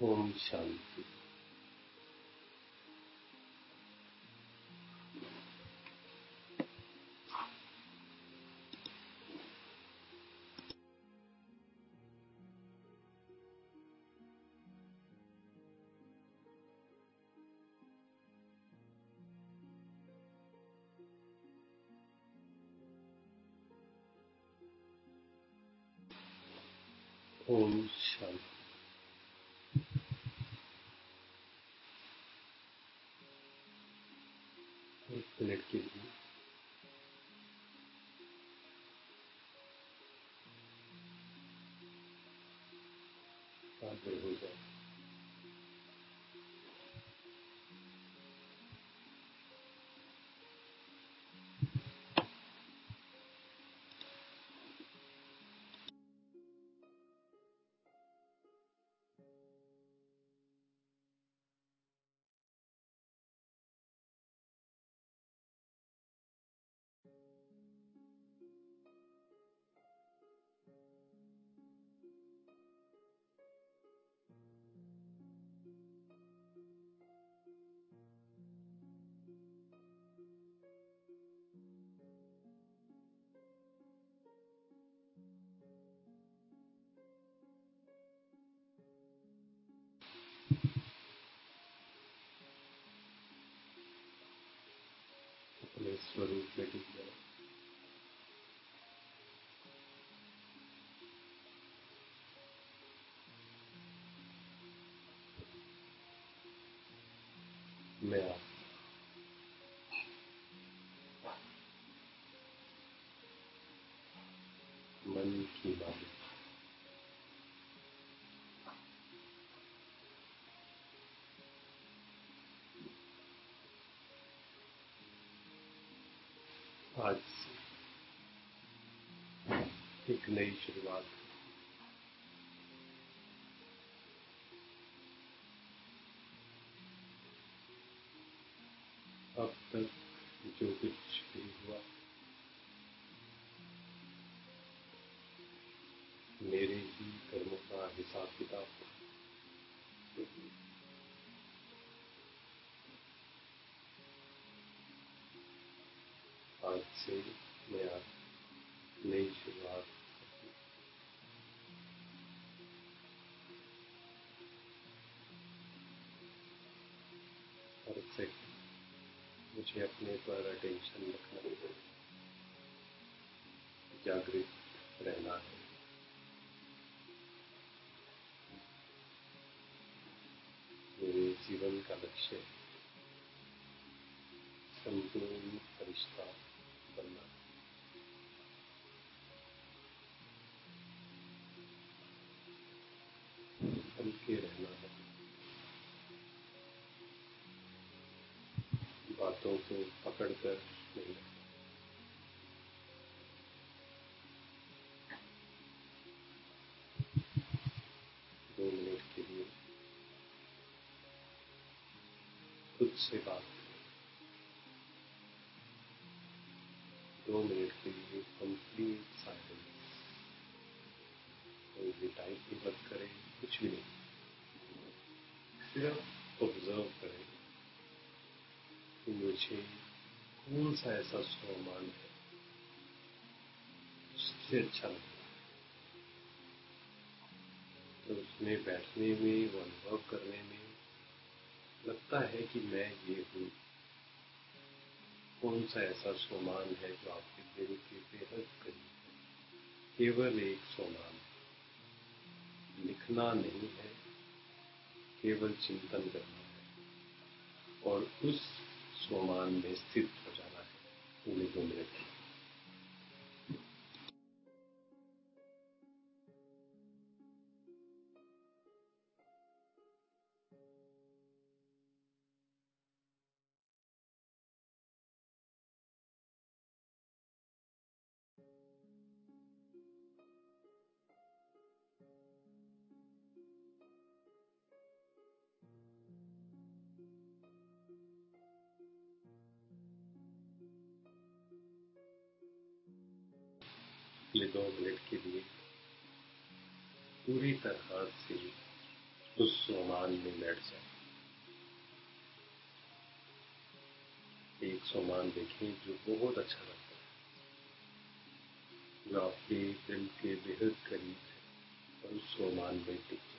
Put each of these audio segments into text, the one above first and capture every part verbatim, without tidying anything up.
ओम शांति। ओम शांति। एक मिनट के लिए हाजिर हो जाए। अपने स्वरूप में टिक जाए। मैं आप मन की मालिक। आज से एक नई शुरुआत। अब तक जो कुछ भी हुआ मेरे ही कर्मों का हिसाब किताब। आज से मैं आप नई शुरुआत। हर सेकंड मुझे अपने पर अटेंशन रखना है, जागृत रहना है। मेरे जीवन का लक्ष्य संपूर्ण फरिश्ता बनना। हल्के रहना है, बातों को पकड़कर नहीं रखना। दो मिनट के लिए खुद से बात करें। दो मिनट के लिए कंप्लीट साइलेंस। कोई भी टाइप मत करें, कुछ भी नहीं, सिर्फ ऑब्जर्व करें कि मुझे कौन सा ऐसा स्वमान है उससे अच्छा लगता है, तो उसमें बैठने में वो अनुभव करने में लगता है कि मैं ये हूँ। कौन सा ऐसा स्वमान है जो आपके दिल के बेहद करीब है। केवल एक स्वमान, लिखना नहीं है, केवल चिंतन करना है और उस स्वमान में स्थित हो जाना है। उन्हें दो मिनट ले दो मिनट के लिए पूरी तरह से उस सोमान में लड़ जाए। एक सोमान देखें जो बहुत अच्छा लगता है, जो आपके दिल के बेहद करीब है, और उस सोमान में टिक जाए।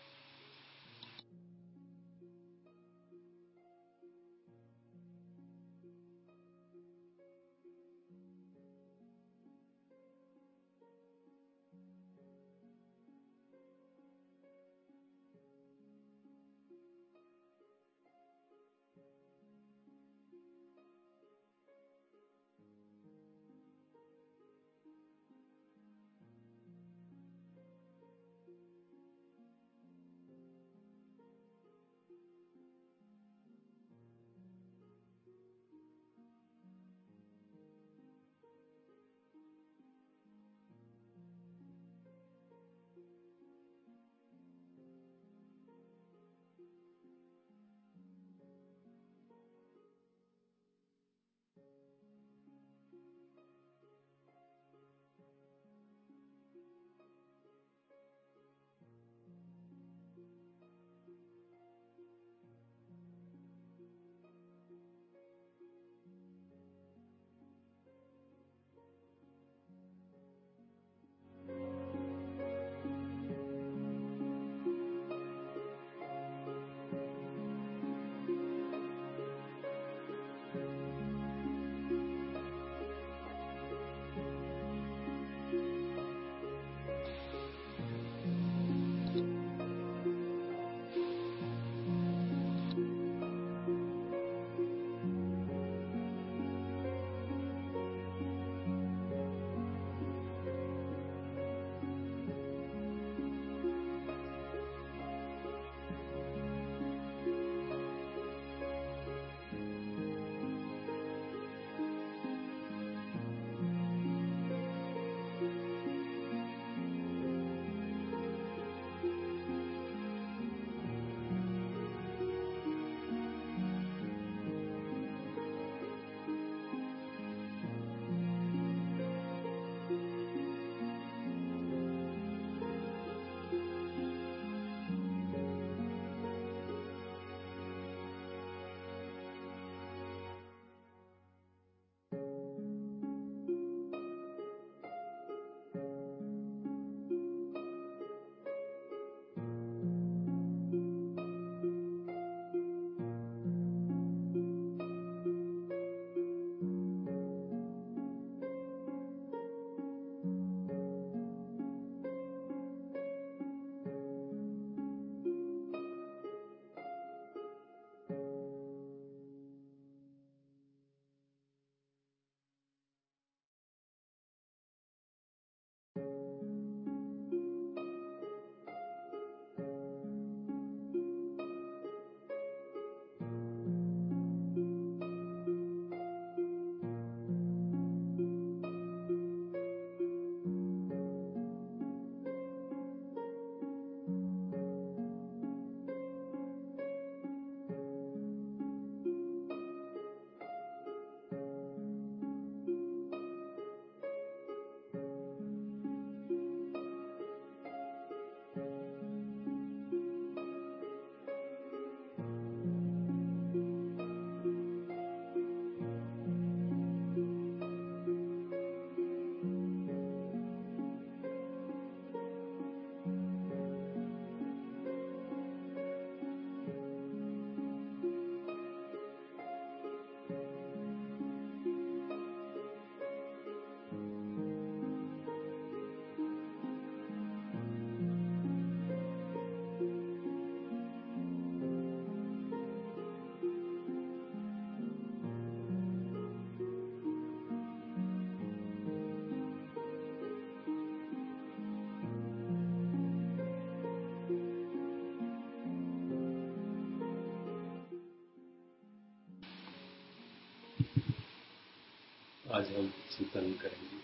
आज हम चिंतन करेंगे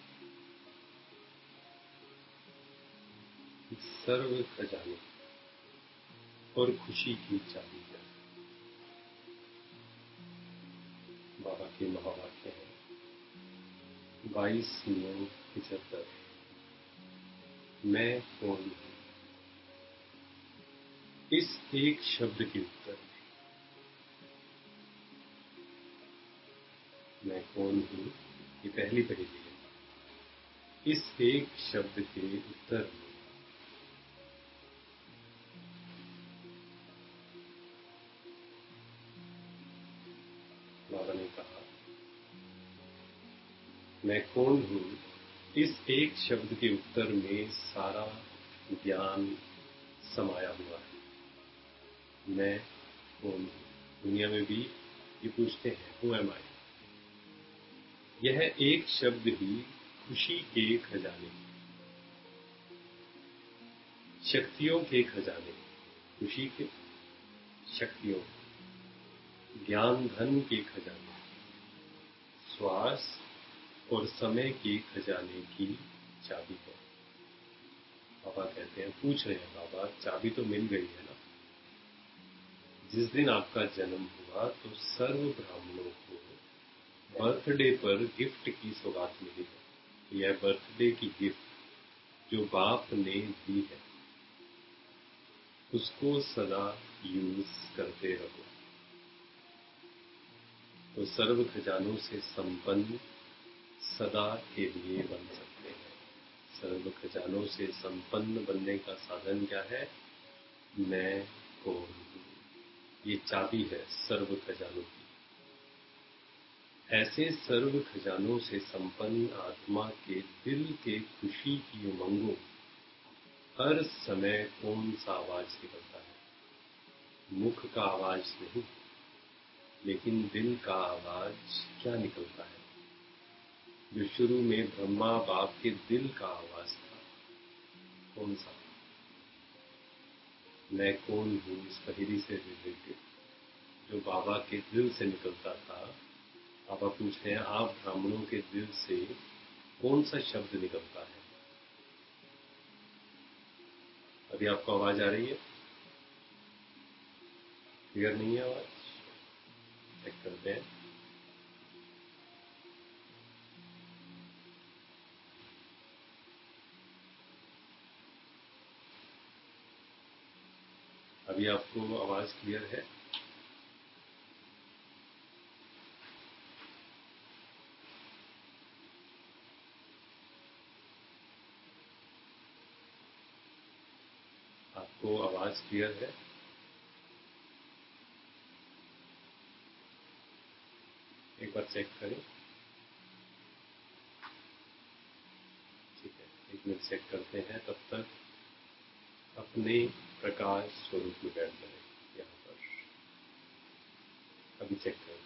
सर्व खजाने और खुशी की चाबी है। बाबा के महावाक्य है बाईस नौ पिछहत्तर, मैं कौन हूँ। इस एक शब्द के उत्तर में मैं कौन हूं, ये पहली पहेली है। इस एक शब्द के उत्तर में बाबा ने कहा, मैं कौन हूं, इस एक शब्द के उत्तर में सारा ज्ञान समाया हुआ है। मैं कौन हूं? दुनिया में भी ये पूछते हैं, हु एम आई? यह एक शब्द ही खुशी के खजाने, शक्तियों के खजाने, खुशी के, शक्तियों, ज्ञान धन के खजाने, श्वास और समय के खजाने की चाबी है। बाबा कहते हैं, पूछ रहे हैं, बाबा चाबी तो मिल गई है ना? जिस दिन आपका जन्म हुआ तो सर्व ब्राह्मणों को बर्थडे पर गिफ्ट की सौगात मिली है। यह बर्थडे की गिफ्ट जो बाप ने दी है, उसको सदा यूज करते रहो तो सर्व खजानों से संपन्न सदा के लिए बन सकते हैं। सर्व खजानों से संपन्न बनने का साधन क्या है? मैं कौन हूं? ये चाबी है सर्व खजानों की। ऐसे सर्व खजानों से संपन्न आत्मा के दिल के खुशी की उमंगों हर समय कौन सा आवाज निकलता है? मुख का आवाज नहीं, लेकिन दिल का आवाज क्या निकलता है? जो शुरू में ब्रह्मा बाप के दिल का आवाज था, कौन सा? मैं कौन हूं इस पहेली से रिलेटेड जो बाबा के दिल से निकलता था। बाबा पूछते हैं, आप ब्राह्मणों के दिल से कौन सा शब्द निकलता है? अभी आपको आवाज आ रही है? क्लियर नहीं है आवाज? चेक करते हैं। अभी आपको आवाज क्लियर है? आपको आवाज क्लियर है? एक बार चेक करें। ठीक है, एक मिनट चेक करते हैं। तब तक अपने प्रकाश स्वरूप में बैठ जाए। यहाँ पर अभी चेक करें।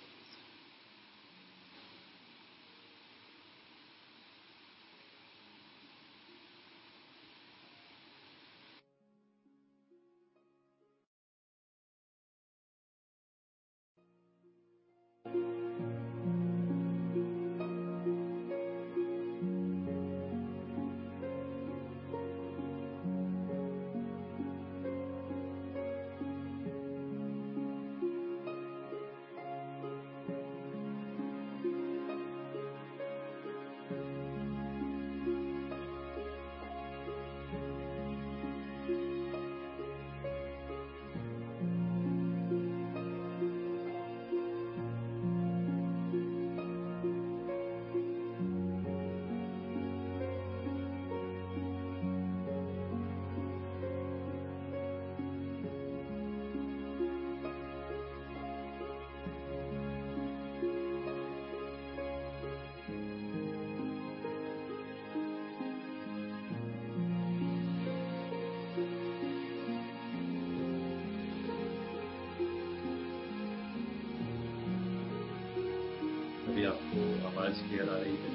अभी आपको आवाज क्लियर आ रही है?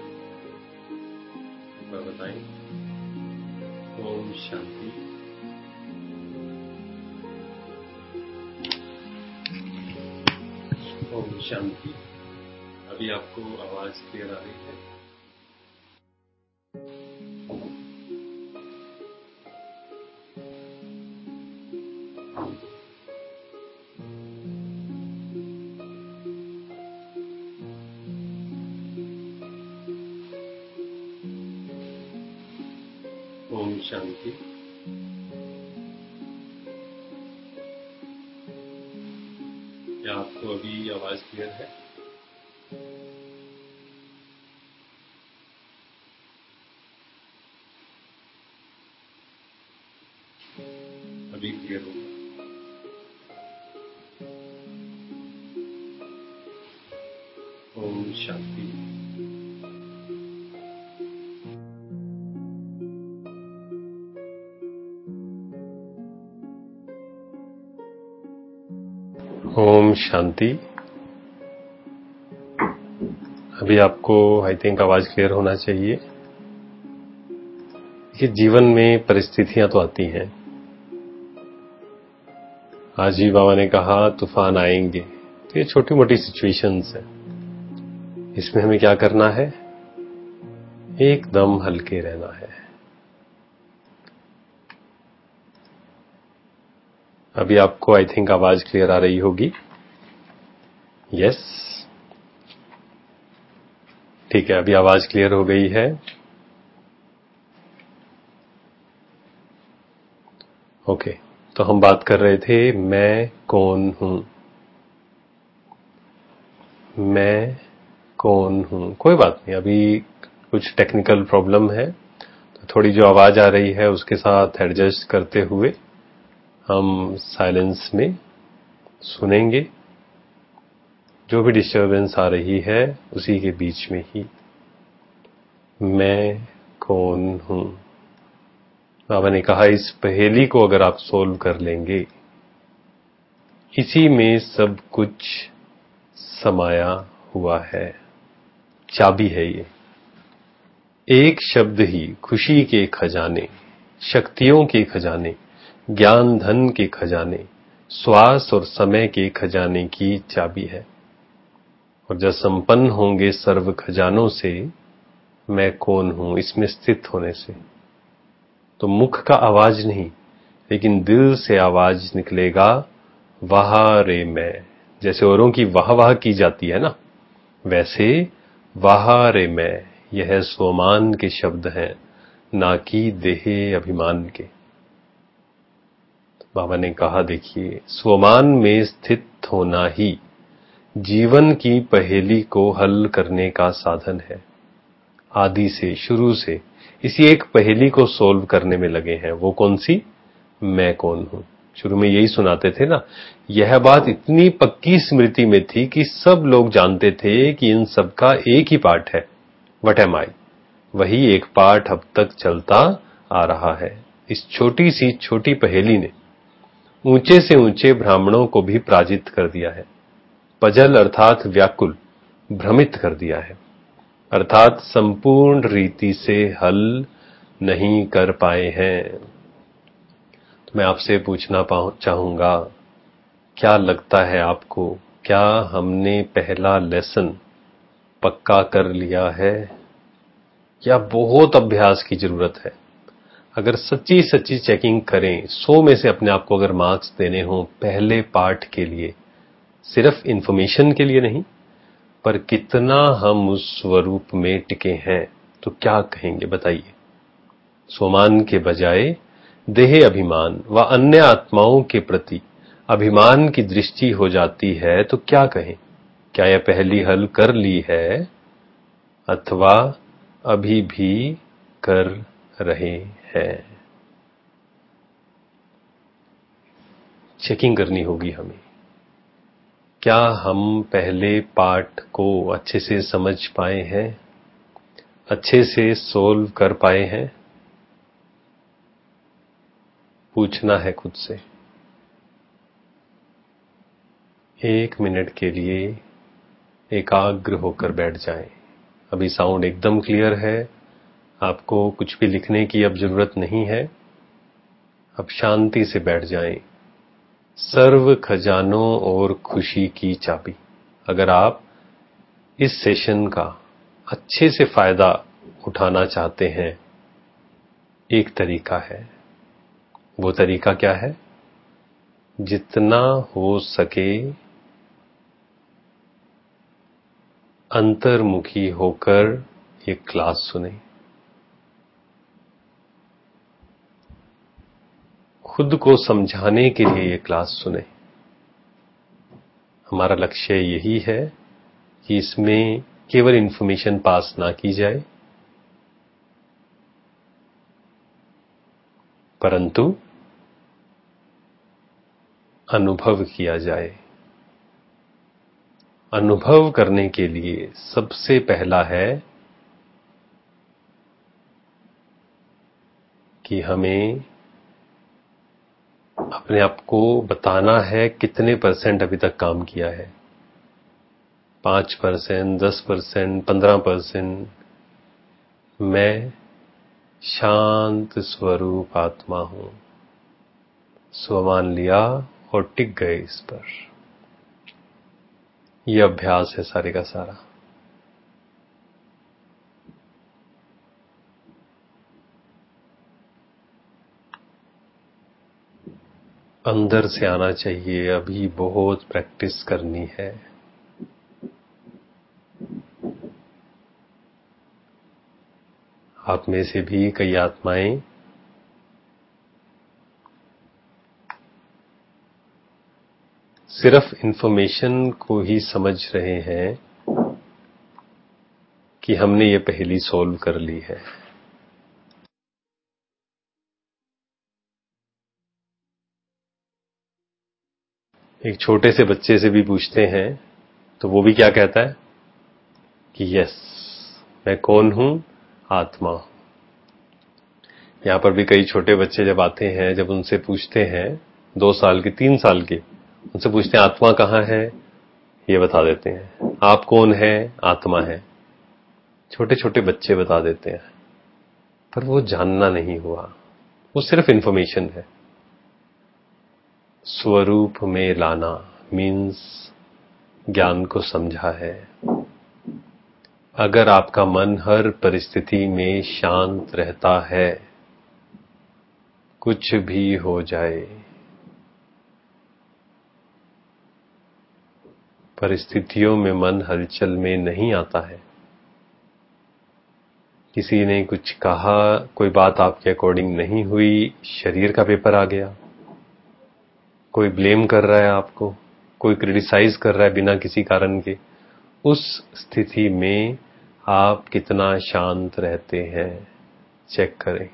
एक बार बताएं। ओम शांति। ओम शांति। अभी आपको आवाज क्लियर आ रही है? ओम शांति। तो अभी आवाज क्लियर है? अभी क्लियर होगा। ओम शांति। ओम शांति। अभी आपको आई थिंक आवाज क्लियर होना चाहिए। कि जीवन में परिस्थितियां तो आती हैं। आज ही बाबा ने कहा तूफान आएंगे, तो ये छोटी मोटी सिचुएशंस हैं। इसमें हमें क्या करना है? एकदम हल्के रहना है। अभी आपको आई थिंक आवाज क्लियर आ रही होगी। यस, ठीक है, अभी आवाज क्लियर हो गई है। ओके, तो हम बात कर रहे थे मैं कौन हूं। मैं कौन हूं। कोई बात नहीं, अभी कुछ टेक्निकल प्रॉब्लम है, तो थोड़ी जो आवाज आ रही है उसके साथ एडजस्ट करते हुए हम साइलेंस में सुनेंगे। जो भी डिस्टरबेंस आ रही है उसी के बीच में ही मैं कौन हूं। बाबा ने कहा इस पहेली को अगर आप सोल्व कर लेंगे, इसी में सब कुछ समाया हुआ है। चाबी है ये। एक शब्द ही खुशी के खजाने, शक्तियों के खजाने, ज्ञान धन के खजाने, श्वास और समय के खजाने की चाबी है। और जब संपन्न होंगे सर्व खजानों से मैं कौन हूं इसमें स्थित होने से, तो मुख का आवाज नहीं लेकिन दिल से आवाज निकलेगा, वाह रे मैं। जैसे औरों की वाह वाह की जाती है ना, वैसे वाह रे मैं, यह स्वमान के शब्द हैं, ना कि देहे अभिमान के। बाबा ने कहा देखिए, स्वमान में स्थित होना ही जीवन की पहेली को हल करने का साधन है। आदि से, शुरू से इसी एक पहेली को सोल्व करने में लगे हैं। वो कौन सी? मैं कौन हूं। शुरू में यही सुनाते थे ना। यह बात इतनी पक्की स्मृति में थी कि सब लोग जानते थे कि इन सब का एक ही पाठ है, व्हाट एम आई। वही एक पाठ अब तक चलता आ रहा है। इस छोटी सी छोटी पहेली ने ऊंचे से ऊंचे ब्राह्मणों को भी पराजित कर दिया है। पजल अर्थात व्याकुल, भ्रमित कर दिया है, अर्थात संपूर्ण रीति से हल नहीं कर पाए हैं। तो मैं आपसे पूछना चाहूंगा, क्या लगता है आपको, क्या हमने पहला लेसन पक्का कर लिया है या बहुत अभ्यास की जरूरत है? अगर सच्ची सच्ची चेकिंग करें, सौ में से अपने आप को अगर मार्क्स देने हों पहले पार्ट के लिए, सिर्फ इंफॉर्मेशन के लिए नहीं, पर कितना हम उस स्वरूप में टिके हैं, तो क्या कहेंगे बताइए? स्वमान के बजाय देह अभिमान व अन्य आत्माओं के प्रति अभिमान की दृष्टि हो जाती है, तो क्या कहें? क्या यह पहली हल कर ली है अथवा अभी भी कर रहे हैं? चेकिंग करनी होगी हमें। क्या हम पहले पार्ट को अच्छे से समझ पाए हैं, अच्छे से सोल्व कर पाए हैं? पूछना है खुद से। एक मिनट के लिए एकाग्र होकर बैठ जाएं। अभी साउंड एकदम क्लियर है, आपको कुछ भी लिखने की अब जरूरत नहीं है। अब शांति से बैठ जाएं। सर्व खजानों और खुशी की चाबी। अगर आप इस सेशन का अच्छे से फायदा उठाना चाहते हैं, एक तरीका है। वो तरीका क्या है? जितना हो सके अंतर्मुखी होकर ये क्लास सुने। खुद को समझाने के लिए ये क्लास सुने। हमारा लक्ष्य यही है कि इसमें केवल इंफॉर्मेशन पास ना की जाए, परंतु अनुभव किया जाए। अनुभव करने के लिए सबसे पहला है कि हमें अपने आप को बताना है कितने परसेंट अभी तक काम किया है। पांच परसेंट, दस परसेंट, पंद्रह परसेंट। मैं शांत स्वरूप आत्मा हूं, स्व मान लिया और टिक गए इस पर। यह अभ्यास है सारे का सारा। अंदर से आना चाहिए, अभी बहुत प्रैक्टिस करनी है। आप में से भी कई आत्माएं सिर्फ इंफॉर्मेशन को ही समझ रहे हैं कि हमने ये पहेली सॉल्व कर ली है। एक छोटे से बच्चे से भी पूछते हैं तो वो भी क्या कहता है कि यस, मैं कौन हूं? आत्मा। यहां पर भी कई छोटे बच्चे जब आते हैं, जब उनसे पूछते हैं, दो साल के, तीन साल के, उनसे पूछते हैं आत्मा कहां है? ये बता देते हैं। आप कौन है? आत्मा है। छोटे छोटे बच्चे बता देते हैं, पर वो जानना नहीं हुआ, वो सिर्फ इंफॉर्मेशन है। स्वरूप में लाना मीन्स ज्ञान को समझा है। अगर आपका मन हर परिस्थिति में शांत रहता है, कुछ भी हो जाए, परिस्थितियों में मन हलचल में नहीं आता है। किसी ने कुछ कहा, कोई बात आपके अकॉर्डिंग नहीं हुई, शरीर का पेपर आ गया। कोई ब्लेम कर रहा है आपको, कोई क्रिटिसाइज कर रहा है बिना किसी कारण के। उस स्थिति में आप कितना शांत रहते हैं, चेक करें।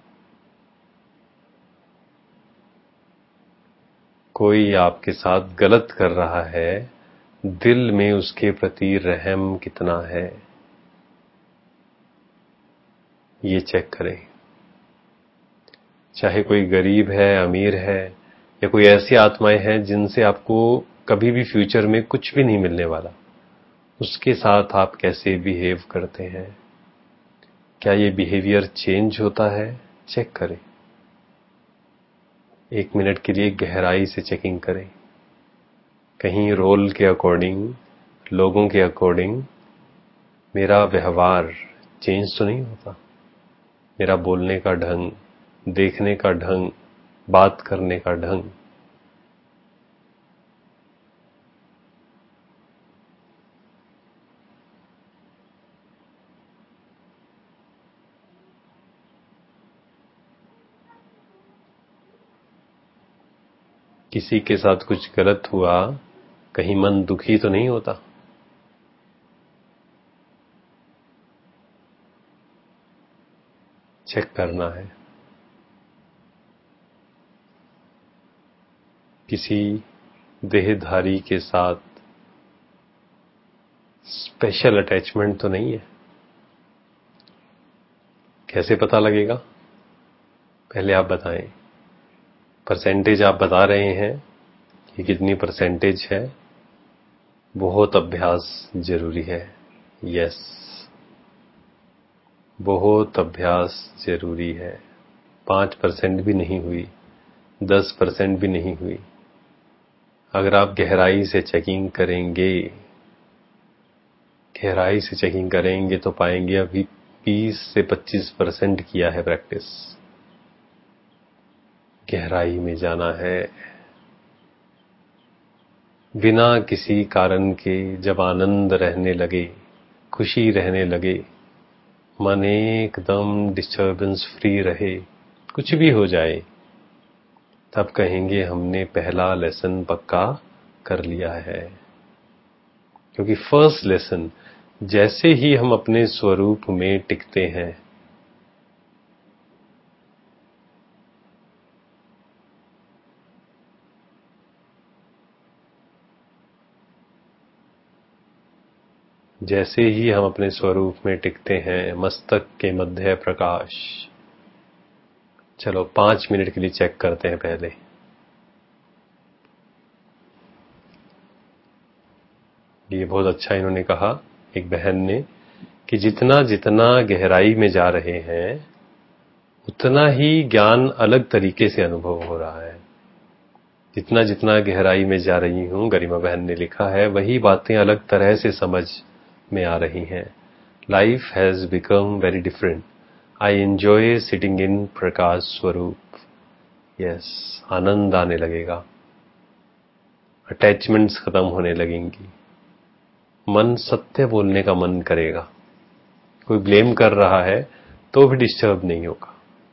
कोई आपके साथ गलत कर रहा है, दिल में उसके प्रति रहम कितना है, ये चेक करें। चाहे कोई गरीब है, अमीर है, या कोई ऐसी आत्माएं हैं जिनसे आपको कभी भी फ्यूचर में कुछ भी नहीं मिलने वाला, उसके साथ आप कैसे बिहेव करते हैं, क्या ये बिहेवियर चेंज होता है, चेक करें। एक मिनट के लिए गहराई से चेकिंग करें। कहीं रोल के अकॉर्डिंग, लोगों के अकॉर्डिंग मेरा व्यवहार चेंज तो नहीं होता? मेरा बोलने का ढंग, देखने का ढंग, बात करने का ढंग। किसी के साथ कुछ गलत हुआ, कहीं मन दुखी तो नहीं होता? चेक करना है। किसी देहधारी के साथ स्पेशल अटैचमेंट तो नहीं है? कैसे पता लगेगा? पहले आप बताएं। परसेंटेज आप बता रहे हैं कि कितनी परसेंटेज है। बहुत अभ्यास जरूरी है। यस, बहुत अभ्यास जरूरी है। पांच परसेंट भी नहीं हुई, दस परसेंट भी नहीं हुई। अगर आप गहराई से चेकिंग करेंगे, गहराई से चेकिंग करेंगे तो पाएंगे अभी बीस से पच्चीस परसेंट किया है प्रैक्टिस। गहराई में जाना है। बिना किसी कारण के जब आनंद रहने लगे, खुशी रहने लगे, मन एकदम डिस्टर्बेंस फ्री रहे, कुछ भी हो जाए, तब कहेंगे हमने पहला लेसन पक्का कर लिया है। क्योंकि फर्स्ट लेसन, जैसे ही हम अपने स्वरूप में टिकते हैं, जैसे ही हम अपने स्वरूप में टिकते हैं, मस्तक के मध्य प्रकाश। चलो पांच मिनट के लिए चेक करते हैं पहले। ये बहुत अच्छा इन्होंने कहा, एक बहन ने, कि जितना जितना गहराई में जा रहे हैं उतना ही ज्ञान अलग तरीके से अनुभव हो रहा है। जितना जितना गहराई में जा रही हूं, गरिमा बहन ने लिखा है, वही बातें अलग तरह से समझ में आ रही हैं। Life has become very different. I enjoy sitting in Prakash Swaroop. Yes, आनंद आने लगेगा, अटैचमेंट्स खत्म होने लगेंगी, मन सत्य बोलने का मन करेगा। कोई ब्लेम कर रहा है तो भी डिस्टर्ब नहीं होगा,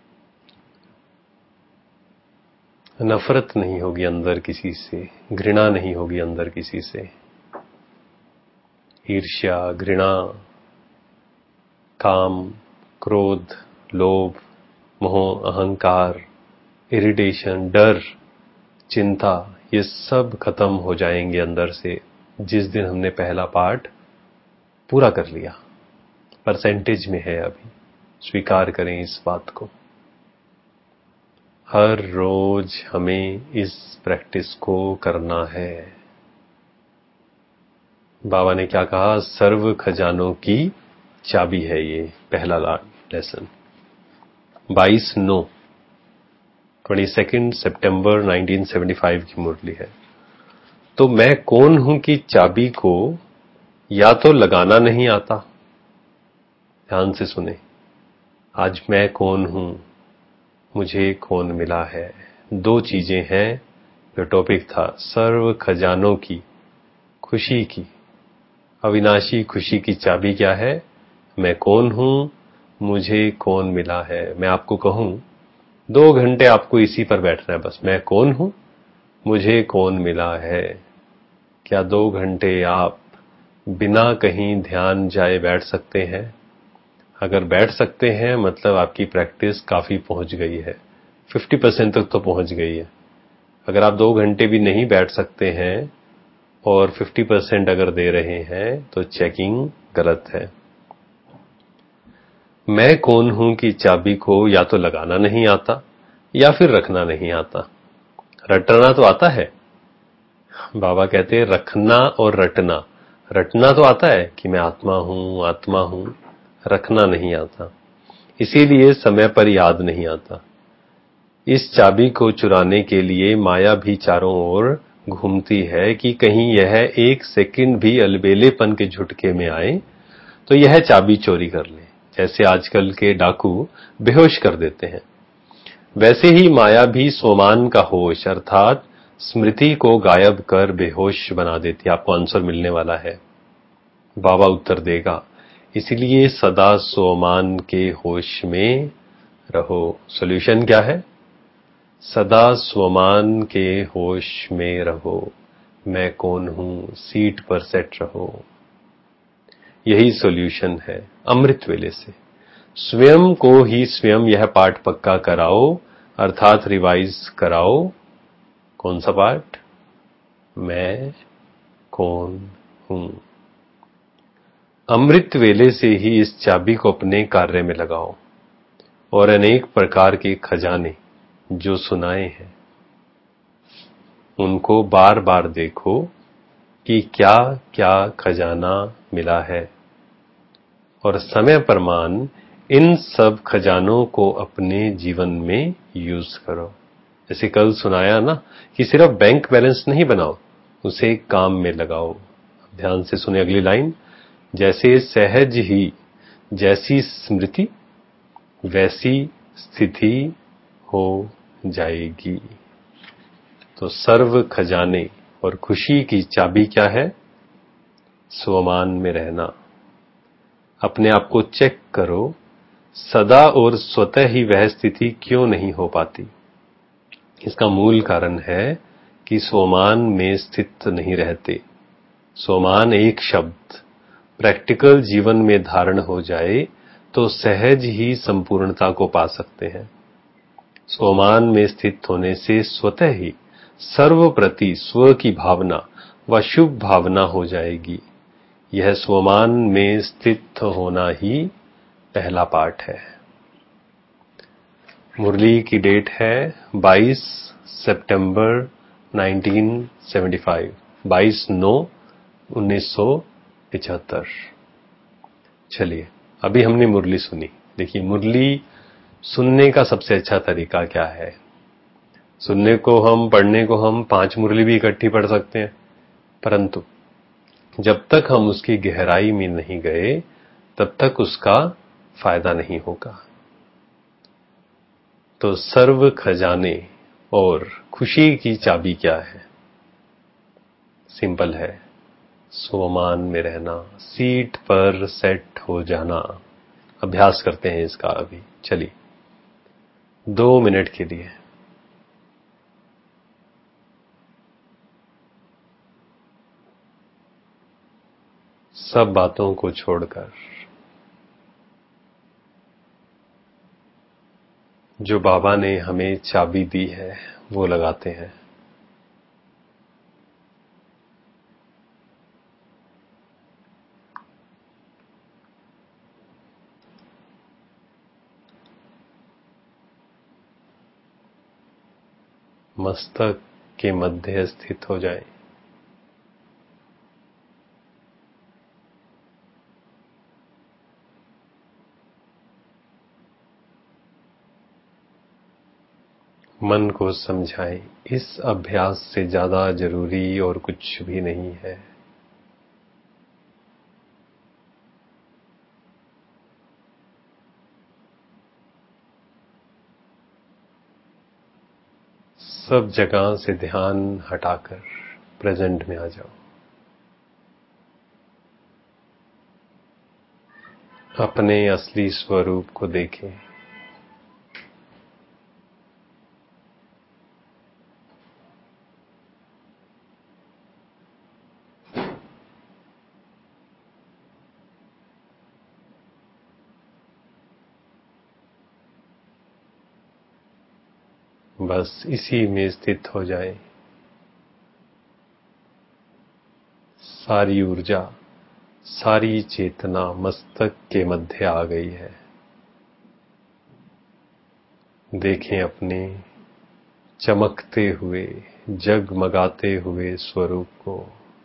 नफरत नहीं होगी अंदर किसी से, घृणा नहीं होगी अंदर किसी से। ईर्ष्या, घृणा, काम, क्रोध, लोभ, मोह, अहंकार, इरिटेशन, डर, चिंता, ये सब खत्म हो जाएंगे अंदर से जिस दिन हमने पहला पार्ट पूरा कर लिया। परसेंटेज में है अभी, स्वीकार करें इस बात को। हर रोज हमें इस प्रैक्टिस को करना है। बाबा ने क्या कहा? सर्व खजानों की चाबी है ये पहला लेसन। बाईस नौ बाईस सितंबर नाइनटीन सेवेंटी फाइव की मुरली है। तो मैं कौन हूं की चाबी को या तो लगाना नहीं आता, ध्यान से सुने, आज मैं कौन हूं, मुझे कौन मिला है। दो चीजें हैं, जो टॉपिक था सर्व खजानों की खुशी की, अविनाशी खुशी की चाबी क्या है? मैं कौन हूं, मुझे कौन मिला है। मैं आपको कहूं, दो घंटे आपको इसी पर बैठना है बस। मैं कौन हूं, मुझे कौन मिला है। क्या दो घंटे आप बिना कहीं ध्यान जाए बैठ सकते हैं? अगर बैठ सकते हैं मतलब आपकी प्रैक्टिस काफी पहुंच गई है, पचास परसेंट तक तो पहुंच गई है। अगर आप दो घंटे भी नहीं बैठ सकते हैं और पचास परसेंट अगर दे रहे हैं तो चेकिंग गलत है। मैं कौन हूं की चाबी को या तो लगाना नहीं आता या फिर रखना नहीं आता। रटना तो आता है, बाबा कहते हैं रखना और रटना। रटना तो आता है कि मैं आत्मा हूं, आत्मा हूं, रखना नहीं आता, इसीलिए समय पर याद नहीं आता। इस चाबी को चुराने के लिए माया भी चारों ओर घूमती है कि कहीं यह एक सेकंड भी अलबेलेपन के झुटके में आए तो यह चाबी चोरी कर ले। जैसे आजकल के डाकू बेहोश कर देते हैं, वैसे ही माया भी स्वमान का होश अर्थात स्मृति को गायब कर बेहोश बना देती है। आपको आंसर मिलने वाला है, बाबा उत्तर देगा। इसलिए सदा स्वमान के होश में रहो। सॉल्यूशन क्या है? सदा स्वमान के होश में रहो। मैं कौन हूं, सीट पर सेट रहो। यही सॉल्यूशन है। अमृत वेले से स्वयं को ही स्वयं यह पाठ पक्का कराओ, अर्थात रिवाइज कराओ। कौन सा पाठ? मैं कौन हूं। अमृत वेले से ही इस चाबी को अपने कार्य में लगाओ और अनेक प्रकार के खजाने जो सुनाए हैं उनको बार बार देखो कि क्या क्या खजाना मिला है, और समय प्रमाण इन सब खजानों को अपने जीवन में यूज करो। जैसे कल सुनाया ना कि सिर्फ बैंक बैलेंस नहीं बनाओ, उसे काम में लगाओ। ध्यान से सुने अगली लाइन, जैसे सहज ही जैसी स्मृति वैसी स्थिति हो जाएगी। तो सर्व खजाने और खुशी की चाबी क्या है? स्वमान में रहना। अपने आप को चेक करो, सदा और स्वतः ही वह स्थिति क्यों नहीं हो पाती। इसका मूल कारण है कि स्वमान में स्थित नहीं रहते। सोमान एक शब्द प्रैक्टिकल जीवन में धारण हो जाए तो सहज ही संपूर्णता को पा सकते हैं। सोमान में स्थित होने से स्वतः ही सर्व प्रति स्व की भावना व शुभ भावना हो जाएगी। यह सोमान में स्थित होना ही पहला पाठ है। मुरली की डेट है बाईस सितंबर उन्नीस सौ पचहत्तर, बाईस नौ उन्नीस सौ पचहत्तर। चलिए, अभी हमने मुरली सुनी। देखिए, मुरली सुनने का सबसे अच्छा तरीका क्या है? सुनने को हम, पढ़ने को हम पांच मुरली भी इकट्ठी पढ़ सकते हैं, परंतु जब तक हम उसकी गहराई में नहीं गए तब तक उसका फायदा नहीं होगा। तो सर्व खजाने और खुशी की चाबी क्या है? सिंपल है, सोमान में रहना, सीट पर सेट हो जाना। अभ्यास करते हैं इसका अभी। चलिए, दो मिनट के लिए सब बातों को छोड़कर जो बाबा ने हमें चाबी दी है वो लगाते हैं। मस्तक के मध्य स्थित हो जाए। मन को समझाएं, इस अभ्यास से ज्यादा जरूरी और कुछ भी नहीं है। सब जगह से ध्यान हटाकर प्रेजेंट में आ जाओ। अपने असली स्वरूप को देखें। बस इसी में स्थित हो जाए। सारी ऊर्जा, सारी चेतना मस्तक के मध्य आ गई है। देखें अपने चमकते हुए, जगमगाते हुए स्वरूप को।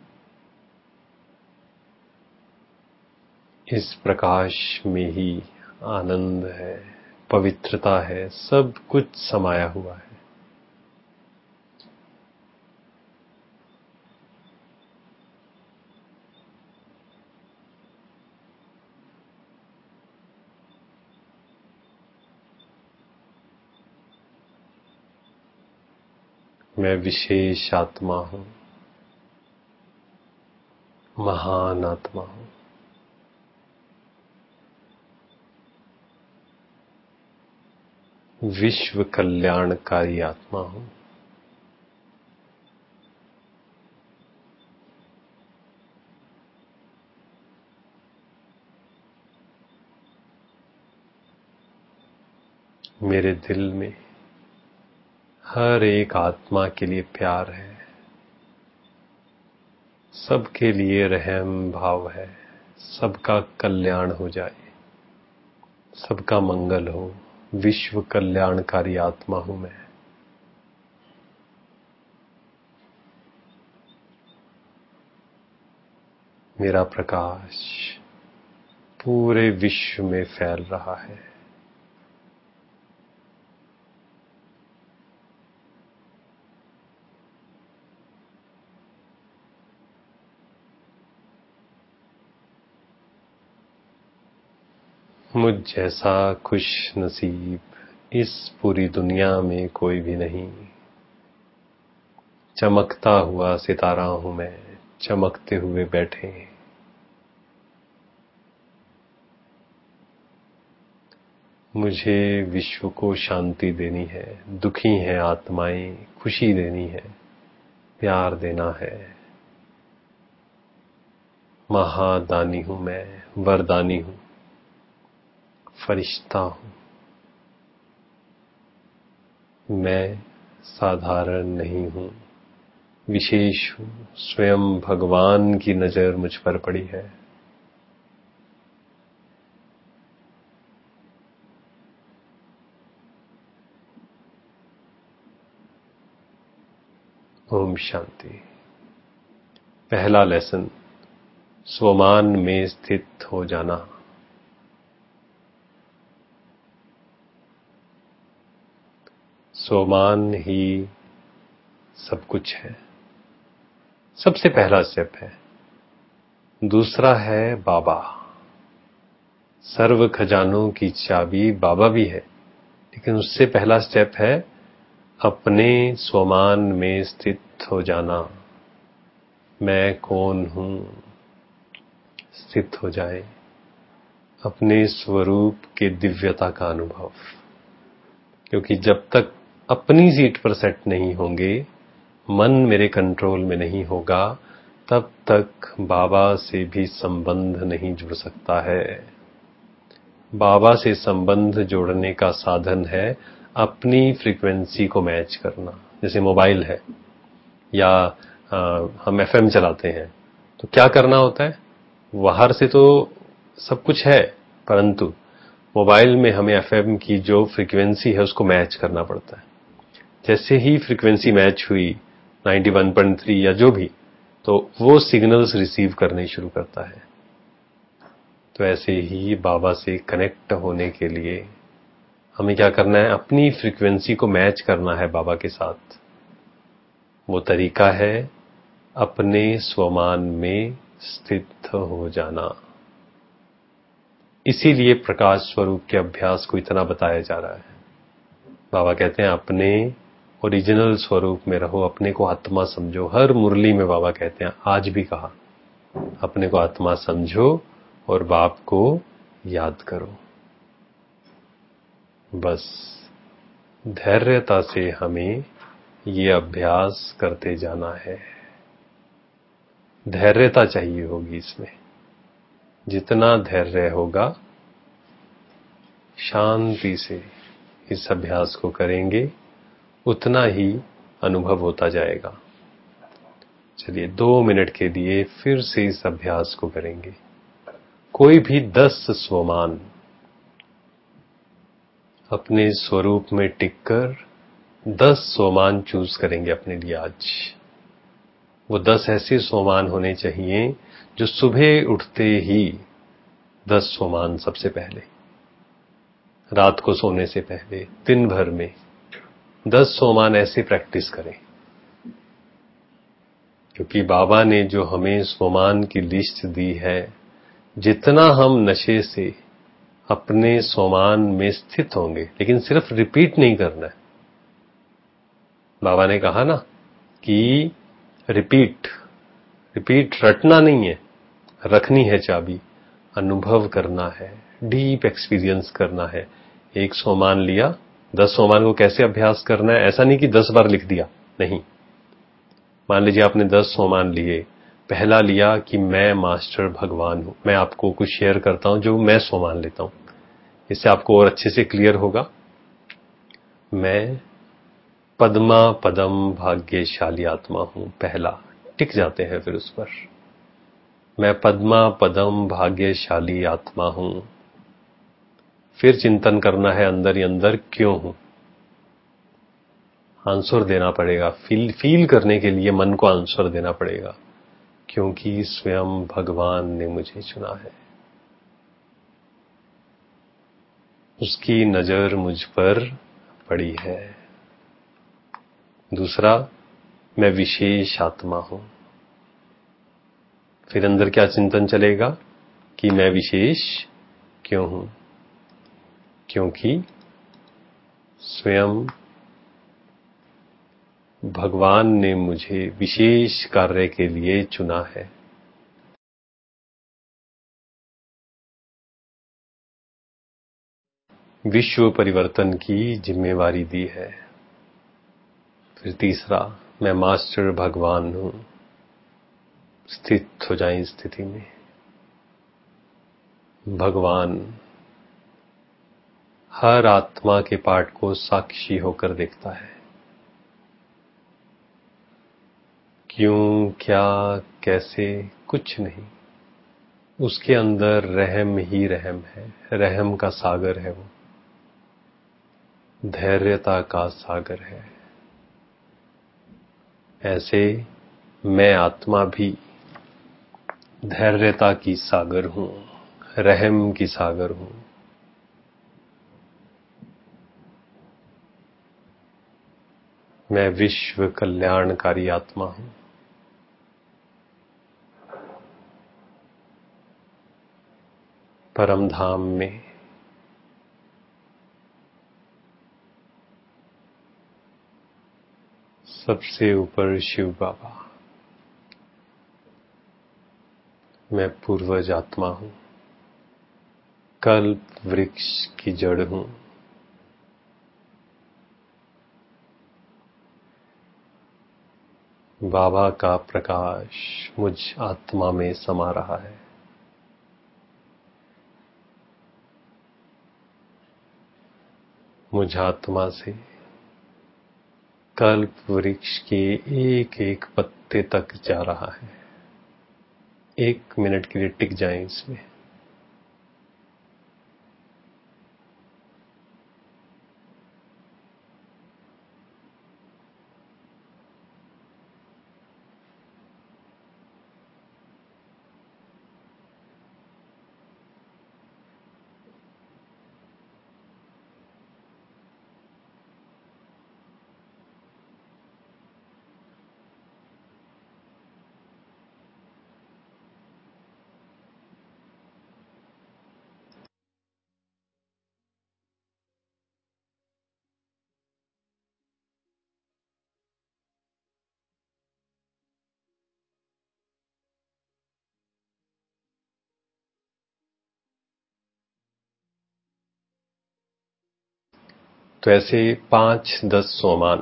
इस प्रकाश में ही आनंद है, पवित्रता है, सब कुछ समाया हुआ है। मैं विशेष आत्मा हूं, महान आत्मा हूं। विश्व कल्याणकारी आत्मा हूं। मेरे दिल में हर एक आत्मा के लिए प्यार है, सबके लिए रहम भाव है। सबका कल्याण हो जाए, सबका मंगल हो। विश्व कल्याणकारी आत्मा हूं मैं। मेरा प्रकाश पूरे विश्व में फैल रहा है। मुझ जैसा खुश नसीब इस पूरी दुनिया में कोई भी नहीं। चमकता हुआ सितारा हूं मैं, चमकते हुए बैठे। मुझे विश्व को शांति देनी है, दुखी हैं आत्माएं खुशी देनी है, प्यार देना है। महादानी हूं मैं, वरदानी हूं, फरिश्ता हूं। मैं साधारण नहीं हूं, विशेष हूं। स्वयं भगवान की नजर मुझ पर पड़ी है। ओम शांति। पहला लेसन, स्वमान में स्थित हो जाना। स्वमान ही सब कुछ है, सबसे पहला स्टेप है। दूसरा है बाबा। सर्व खजानों की चाबी बाबा भी है, लेकिन उससे पहला स्टेप है अपने स्वमान में स्थित हो जाना। मैं कौन हूं, स्थित हो जाए अपने स्वरूप के दिव्यता का अनुभव। क्योंकि जब तक अपनी सीट पर सेट नहीं होंगे, मन मेरे कंट्रोल में नहीं होगा, तब तक बाबा से भी संबंध नहीं जुड़ सकता है। बाबा से संबंध जोड़ने का साधन है अपनी फ्रीक्वेंसी को मैच करना। जैसे मोबाइल है या आ, हम एफएम चलाते हैं, तो क्या करना होता है? बाहर से तो सब कुछ है, परंतु मोबाइल में हमें एफएम की जो फ्रीक्वेंसी है उसको मैच करना पड़ता है। जैसे ही फ्रीक्वेंसी मैच हुई इक्यानवे पॉइंट तीन या जो भी, तो वो सिग्नल्स रिसीव करने शुरू करता है। तो ऐसे ही बाबा से कनेक्ट होने के लिए हमें क्या करना है? अपनी फ्रीक्वेंसी को मैच करना है बाबा के साथ। वो तरीका है अपने स्वमान में स्थित हो जाना। इसीलिए प्रकाश स्वरूप के अभ्यास को इतना बताया जा रहा है। बाबा कहते हैं अपने ओरिजिनल स्वरूप में रहो, अपने को आत्मा समझो। हर मुरली में बाबा कहते हैं, आज भी कहा, अपने को आत्मा समझो और बाप को याद करो। बस धैर्यता से हमें ये अभ्यास करते जाना है। धैर्यता चाहिए होगी इसमें। जितना धैर्य होगा, शांति से इस अभ्यास को करेंगे, उतना ही अनुभव होता जाएगा। चलिए दो मिनट के लिए फिर से इस अभ्यास को करेंगे। कोई भी दस स्वमान अपने स्वरूप में टिककर दस स्वमान चूज करेंगे अपने लिए आज। वो दस ऐसे स्वमान होने चाहिए जो सुबह उठते ही दस स्वमान, सबसे पहले रात को सोने से पहले दिन भर में दस स्वमान ऐसे प्रैक्टिस करें। क्योंकि बाबा ने जो हमें स्वमान की लिस्ट दी है, जितना हम नशे से अपने स्वमान में स्थित होंगे, लेकिन सिर्फ रिपीट नहीं करना है। बाबा ने कहा ना कि रिपीट रिपीट रटना नहीं है, रखनी है चाबी, अनुभव करना है, डीप एक्सपीरियंस करना है। एक स्वमान लिया, दस स्वमान को कैसे अभ्यास करना है? ऐसा नहीं कि दस बार लिख दिया, नहीं। मान लीजिए आपने दस स्वमान लिए। पहला लिया कि मैं मास्टर भगवान हूं। मैं आपको कुछ शेयर करता हूं जो मैं स्वमान लेता हूं, इससे आपको और अच्छे से क्लियर होगा। मैं पद्मा पदम भाग्यशाली आत्मा हूं। पहला टिक जाते हैं फिर उस पर। मैं पद्मा पदम भाग्यशाली आत्मा हूं। फिर चिंतन करना है अंदर ही अंदर, क्यों हूं? आंसर देना पड़ेगा। फील फील करने के लिए मन को आंसर देना पड़ेगा, क्योंकि स्वयं भगवान ने मुझे चुना है। उसकी नजर मुझ पर पड़ी है। दूसरा, मैं विशेष आत्मा हूं। फिर अंदर क्या चिंतन चलेगा कि मैं विशेष क्यों हूं? क्योंकि स्वयं भगवान ने मुझे विशेष कार्य के लिए चुना है। विश्व परिवर्तन की जिम्मेवारी दी है। फिर तीसरा, मैं मास्टर भगवान हूं। स्थित हो जाएं इस स्थिति में। भगवान हर आत्मा के पाठ को साक्षी होकर देखता है। क्यों, क्या, कैसे, कुछ नहीं। उसके अंदर रहम ही रहम है। रहम का सागर है वो, धैर्यता का सागर है। ऐसे मैं आत्मा भी धैर्यता की सागर हूं, रहम की सागर हूं। मैं विश्व कल्याणकारी आत्मा हूं। परम धाम में सबसे ऊपर शिव बाबा। मैं पूर्वज आत्मा हूं, कल्प वृक्ष की जड़ हूं। बाबा का प्रकाश मुझ आत्मा में समा रहा है। मुझ आत्मा से कल्प वृक्ष के एक एक पत्ते तक जा रहा है। एक मिनट के लिए टिक जाएं इसमें। तो ऐसे पांच दस सोमान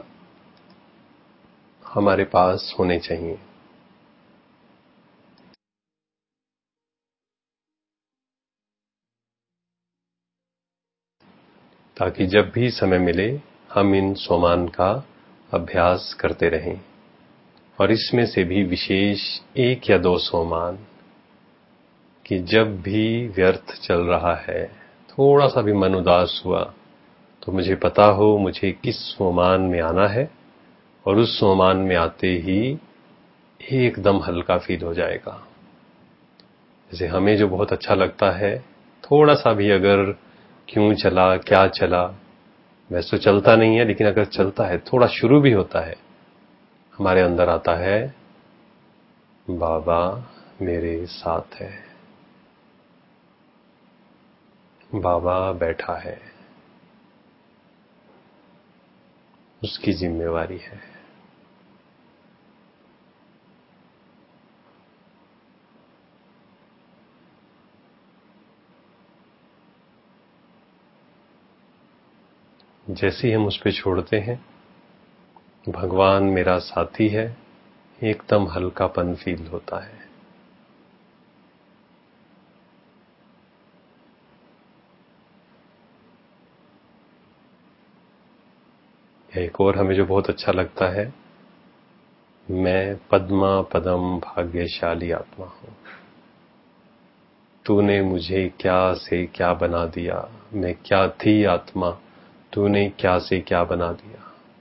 हमारे पास होने चाहिए। ताकि जब भी समय मिले हम इन सोमान का अभ्यास करते रहें। और इसमें से भी विशेष एक या दो सोमान कि जब भी व्यर्थ चल रहा है, थोड़ा सा भी मन उदास हुआ, तो मुझे पता हो मुझे किस सोमान में आना है और उस सोमान में आते ही एकदम हल्का फील हो जाएगा। जैसे हमें जो बहुत अच्छा लगता है, थोड़ा सा भी अगर क्यों चला, क्या चला, वैसे तो चलता नहीं है, लेकिन अगर चलता है, थोड़ा शुरू भी होता है, हमारे अंदर आता है बाबा मेरे साथ है, बाबा बैठा है, उसकी जिम्मेवारी है। जैसे ही हम उस पे छोड़ते हैं, भगवान मेरा साथी है, एकदम हल्कापन फील होता है। एक और हमें जो बहुत अच्छा लगता है, मैं पद्मा पदम भाग्यशाली आत्मा हूं। तूने मुझे क्या से क्या बना दिया, मैं क्या थी आत्मा, तूने क्या से क्या बना दिया।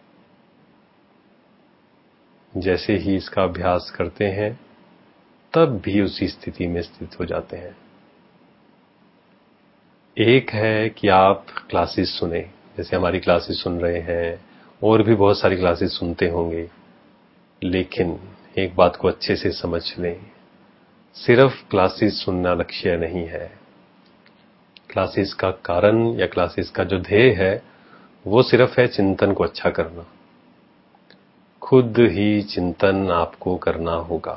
जैसे ही इसका अभ्यास करते हैं, तब भी उसी स्थिति में स्थित हो जाते हैं। एक है कि आप क्लासेस सुने, जैसे हमारी क्लासेस सुन रहे हैं, और भी बहुत सारी क्लासेस सुनते होंगे, लेकिन एक बात को अच्छे से समझ लें, सिर्फ क्लासेस सुनना लक्ष्य नहीं है। क्लासेस का कारण या क्लासेस का जो ध्येय है, वो सिर्फ है चिंतन को अच्छा करना। खुद ही चिंतन आपको करना होगा।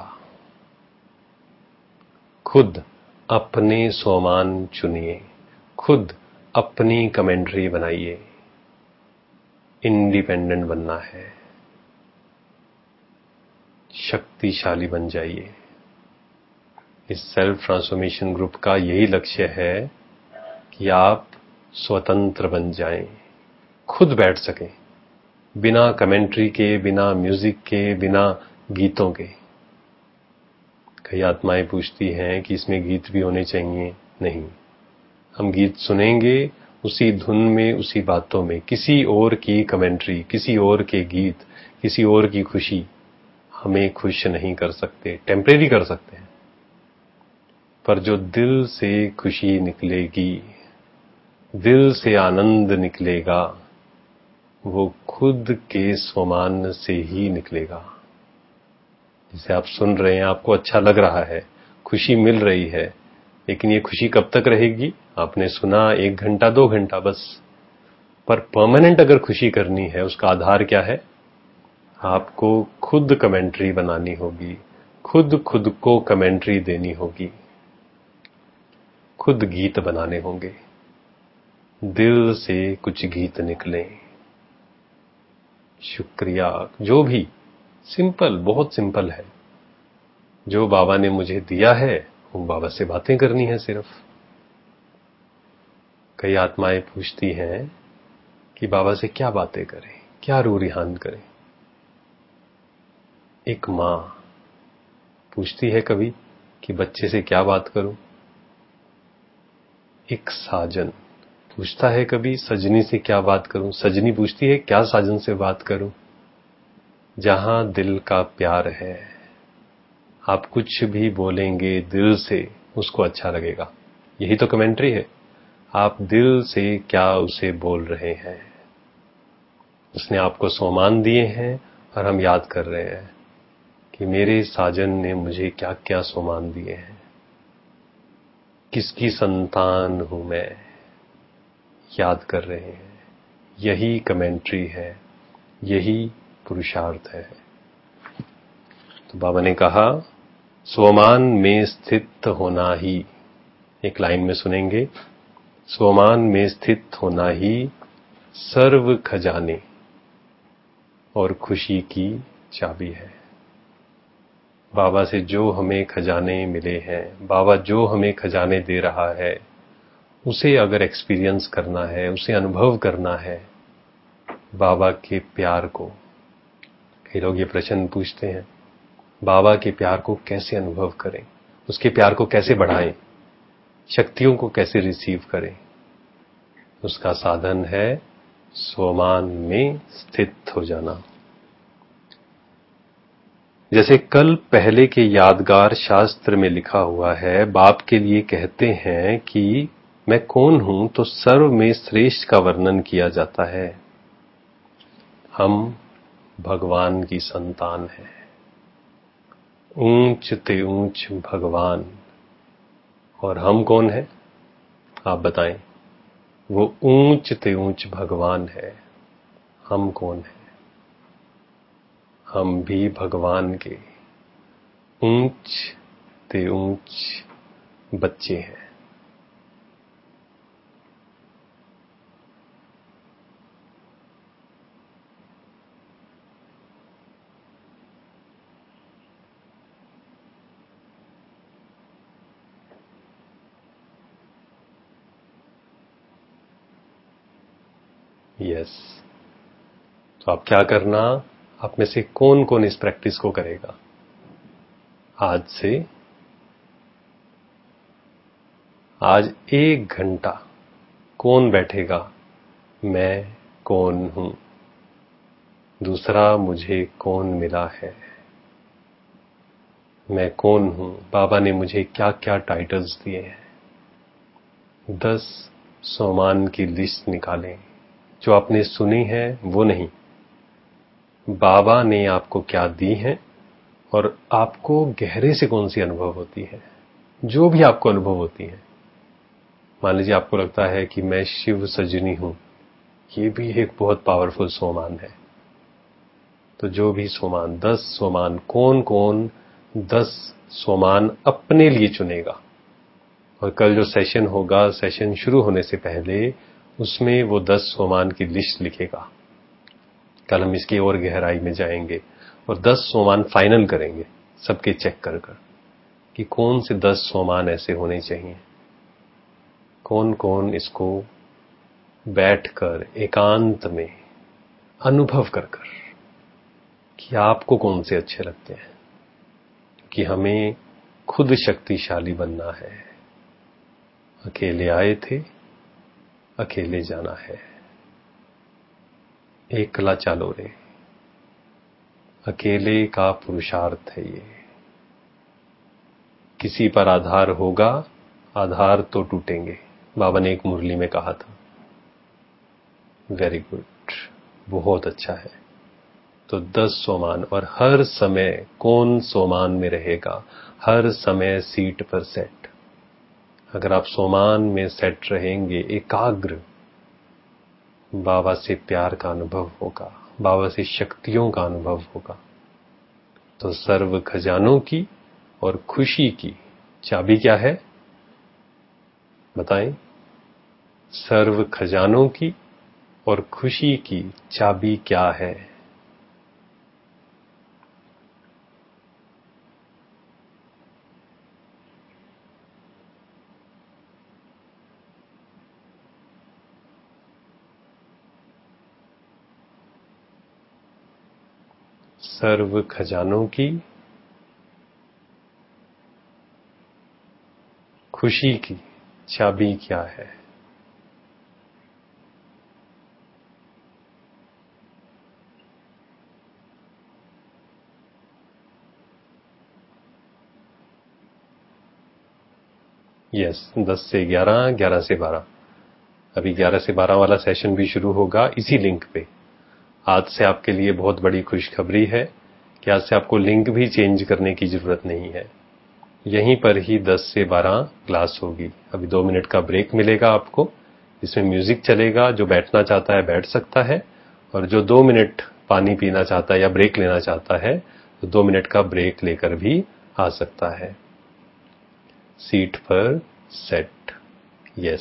खुद अपने सोमान चुनिए, खुद अपनी कमेंट्री बनाइए। इंडिपेंडेंट बनना है, शक्तिशाली बन जाइए। इस सेल्फ ट्रांसफॉर्मेशन ग्रुप का यही लक्ष्य है कि आप स्वतंत्र बन जाएं, खुद बैठ सकें, बिना कमेंट्री के, बिना म्यूजिक के, बिना गीतों के। कई आत्माएं पूछती हैं कि इसमें गीत भी होने चाहिए। नहीं, हम गीत सुनेंगे उसी धुन में, उसी बातों में। किसी और की कमेंट्री, किसी और के गीत, किसी और की खुशी हमें खुश नहीं कर सकते। टेम्परेरी कर सकते हैं, पर जो दिल से खुशी निकलेगी, दिल से आनंद निकलेगा, वो खुद के स्वमान से ही निकलेगा। जिसे आप सुन रहे हैं, आपको अच्छा लग रहा है, खुशी मिल रही है, लेकिन ये खुशी कब तक रहेगी? आपने सुना एक घंटा, दो घंटा बस। पर परमानेंट अगर खुशी करनी है, उसका आधार क्या है? आपको खुद कमेंट्री बनानी होगी, खुद खुद को कमेंट्री देनी होगी, खुद गीत बनाने होंगे। दिल से कुछ गीत निकले। शुक्रिया, जो भी सिंपल, बहुत सिंपल है। जो बाबा ने मुझे दिया है, वो बाबा से बातें करनी है सिर्फ। कई आत्माएं पूछती हैं कि बाबा से क्या बातें करें, क्या रू रिहान करें। एक मां पूछती है कभी कि बच्चे से क्या बात करूं। एक साजन पूछता है कभी सजनी से क्या बात करूं। सजनी पूछती है क्या साजन से बात करूं। जहां दिल का प्यार है, आप कुछ भी बोलेंगे दिल से, उसको अच्छा लगेगा। यही तो कमेंट्री है। आप दिल से क्या उसे बोल रहे हैं। उसने आपको सोमान दिए हैं और हम याद कर रहे हैं कि मेरे साजन ने मुझे क्या क्या सोमान दिए हैं, किसकी संतान हूं मैं, याद कर रहे हैं। यही कमेंट्री है, यही पुरुषार्थ है। तो बाबा ने कहा, स्वमान में स्थित होना ही, एक लाइन में सुनेंगे, स्वमान में स्थित होना ही सर्व खजाने और खुशी की चाबी है। बाबा से जो हमें खजाने मिले हैं, बाबा जो हमें खजाने दे रहा है, उसे अगर एक्सपीरियंस करना है, उसे अनुभव करना है, बाबा के प्यार को। कई लोग ये प्रश्न पूछते हैं, बाबा के प्यार को कैसे अनुभव करें, उसके प्यार को कैसे बढ़ाएं, शक्तियों को कैसे रिसीव करें। उसका साधन है स्वमान में स्थित हो जाना। जैसे कल पहले के यादगार शास्त्र में लिखा हुआ है, बाप के लिए कहते हैं कि मैं कौन हूं, तो सर्व में श्रेष्ठ का वर्णन किया जाता है। हम भगवान की संतान हैं, ऊंच ते ऊंच भगवान। और हम कौन हैं? आप बताएं। वो ऊंच ते ऊंच भगवान है, हम कौन हैं? हम भी भगवान के ऊंच ते ऊंच बच्चे हैं। यस। तो आप क्या करना, आप में से कौन कौन इस प्रैक्टिस को करेगा? आज से आज एक घंटा कौन बैठेगा, मैं कौन हूं, दूसरा मुझे कौन मिला है, मैं कौन हूं, बाबा ने मुझे क्या क्या टाइटल्स दिए हैं। दस सोमान की लिस्ट निकालें। जो आपने सुनी है वो नहीं, बाबा ने आपको क्या दी है और आपको गहरे से कौन सी अनुभव होती है। जो भी आपको अनुभव होती है, मान लीजिए आपको लगता है कि मैं शिव सजनी हूं, ये भी एक बहुत पावरफुल सोमान है। तो जो भी सोमान, दस सोमान, कौन कौन दस सोमान अपने लिए चुनेगा। और कल जो सेशन होगा, सेशन शुरू होने से पहले उसमें वो दस सोमान की लिस्ट लिखेगा। कल हम इसकी और गहराई में जाएंगे और दस सोमान फाइनल करेंगे, सबके चेक कर कर कि कौन से दस सोमान ऐसे होने चाहिए, कौन कौन इसको बैठकर एकांत में अनुभव कर कर कि आपको कौन से अच्छे लगते हैं, कि हमें खुद शक्तिशाली बनना है। अकेले आए थे, अकेले जाना है। एकला चालो रे, अकेले का पुरुषार्थ है ये। किसी पर आधार होगा, आधार तो टूटेंगे, बाबा ने एक मुरली में कहा था। वेरी गुड, बहुत अच्छा है। तो दस सोमान, और हर समय कौन सोमान में रहेगा, हर समय सीट पर सेट। अगर आप सोमान में सेट रहेंगे, एकाग्र, बाबा से प्यार का अनुभव होगा, बाबा से शक्तियों का अनुभव होगा। तो सर्व खजानों की और खुशी की चाबी क्या है, बताएं? सर्व खजानों की और खुशी की चाबी क्या है? सर्व खजानों की, खुशी की चाबी क्या है? यस, दस से ग्यारह, ग्यारह से बारह। अभी ग्यारह से बारह वाला सेशन भी शुरू होगा इसी लिंक पे। आज से आपके लिए बहुत बड़ी खुशखबरी है कि आज से आपको लिंक भी चेंज करने की जरूरत नहीं है। यहीं पर ही दस से बारह क्लास होगी। अभी दो मिनट का ब्रेक मिलेगा आपको, इसमें म्यूजिक चलेगा। जो बैठना चाहता है बैठ सकता है, और जो दो मिनट पानी पीना चाहता है या ब्रेक लेना चाहता है तो दो मिनट का ब्रेक लेकर भी आ सकता है। सीट पर सेट। यस,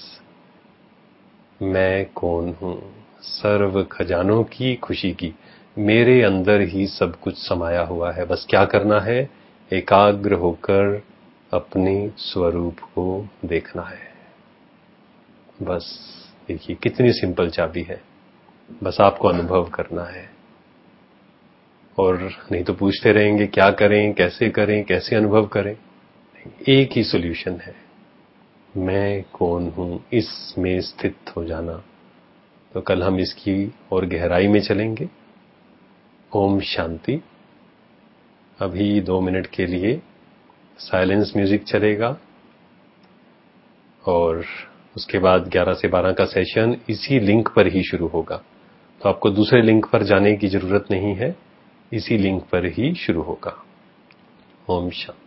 मैं कौन हूं, सर्व खजानों की, खुशी की, मेरे अंदर ही सब कुछ समाया हुआ है। बस क्या करना है, एकाग्र होकर अपने स्वरूप को देखना है। बस देखिए कितनी सिंपल चाबी है, बस आपको अनुभव करना है। और नहीं तो पूछते रहेंगे क्या करें, कैसे करें, कैसे अनुभव करें। एक ही सॉल्यूशन है, मैं कौन हूं, इसमें स्थित हो जाना। तो कल हम इसकी और गहराई में चलेंगे। ओम शांति। अभी दो मिनट के लिए साइलेंस म्यूजिक चलेगा, और उसके बाद ग्यारह से बारह का सेशन इसी लिंक पर ही शुरू होगा। तो आपको दूसरे लिंक पर जाने की जरूरत नहीं है, इसी लिंक पर ही शुरू होगा। ओम शांति।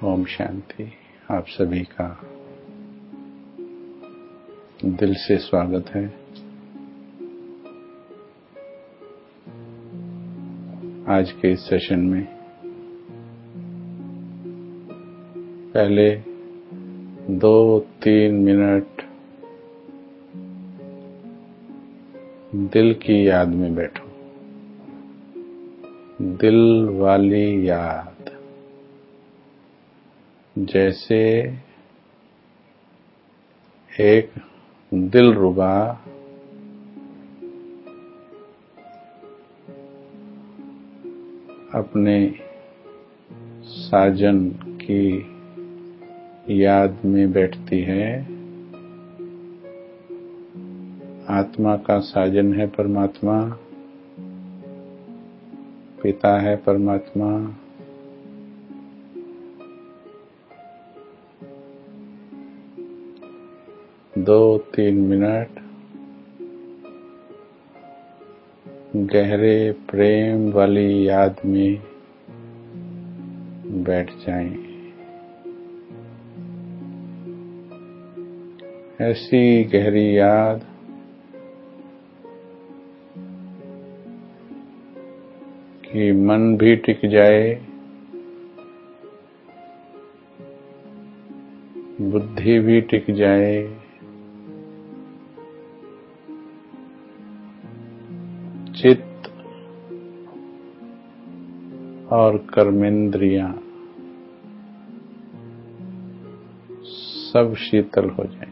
ओम शांति। आप सभी का दिल से स्वागत है। आज के इस सेशन में पहले दो तीन मिनट दिल की याद में बैठो। दिल वाली याद, जैसे एक दिलरुबा अपने साजन की याद में बैठती है। आत्मा का साजन है परमात्मा, पिता है परमात्मा, दो तीन मिनट गहरे प्रेम वाली याद में बैठ जाएं। ऐसी गहरी याद कि मन भी टिक जाए, बुद्धि भी टिक जाए, चित्त और कर्मेंद्रियां सब शीतल हो जाएं।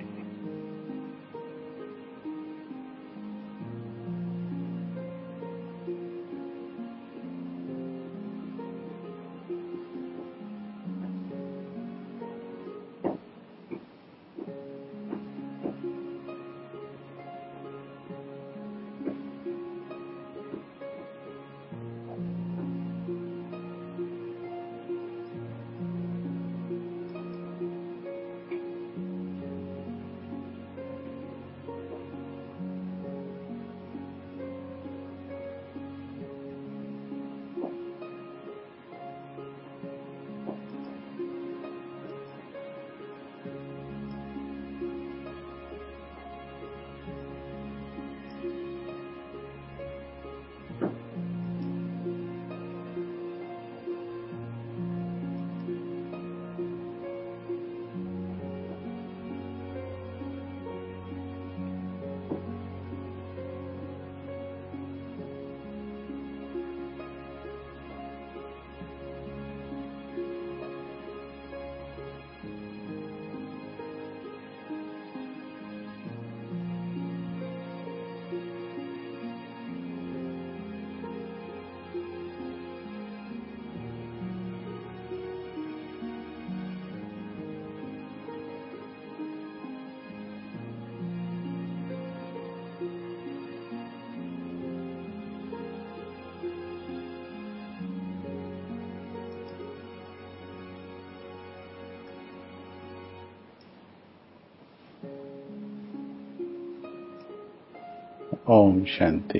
ओम शांति।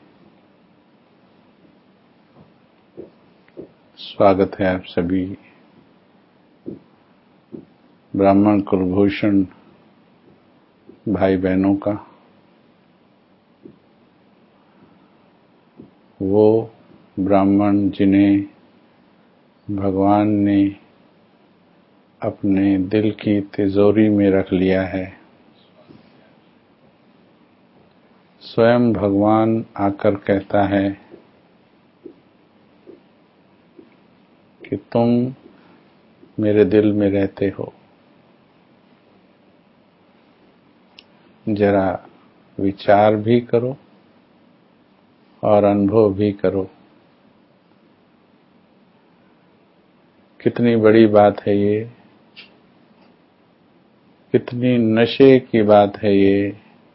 स्वागत है आप सभी ब्राह्मण कुलभूषण भाई बहनों का। वो ब्राह्मण जिन्हें भगवान ने अपने दिल की तिजोरी में रख लिया है। स्वयं भगवान आकर कहता है कि तुम मेरे दिल में रहते हो, जरा विचार भी करो और अनुभव भी करो। कितनी बड़ी बात है ये, कितनी नशे की बात है ये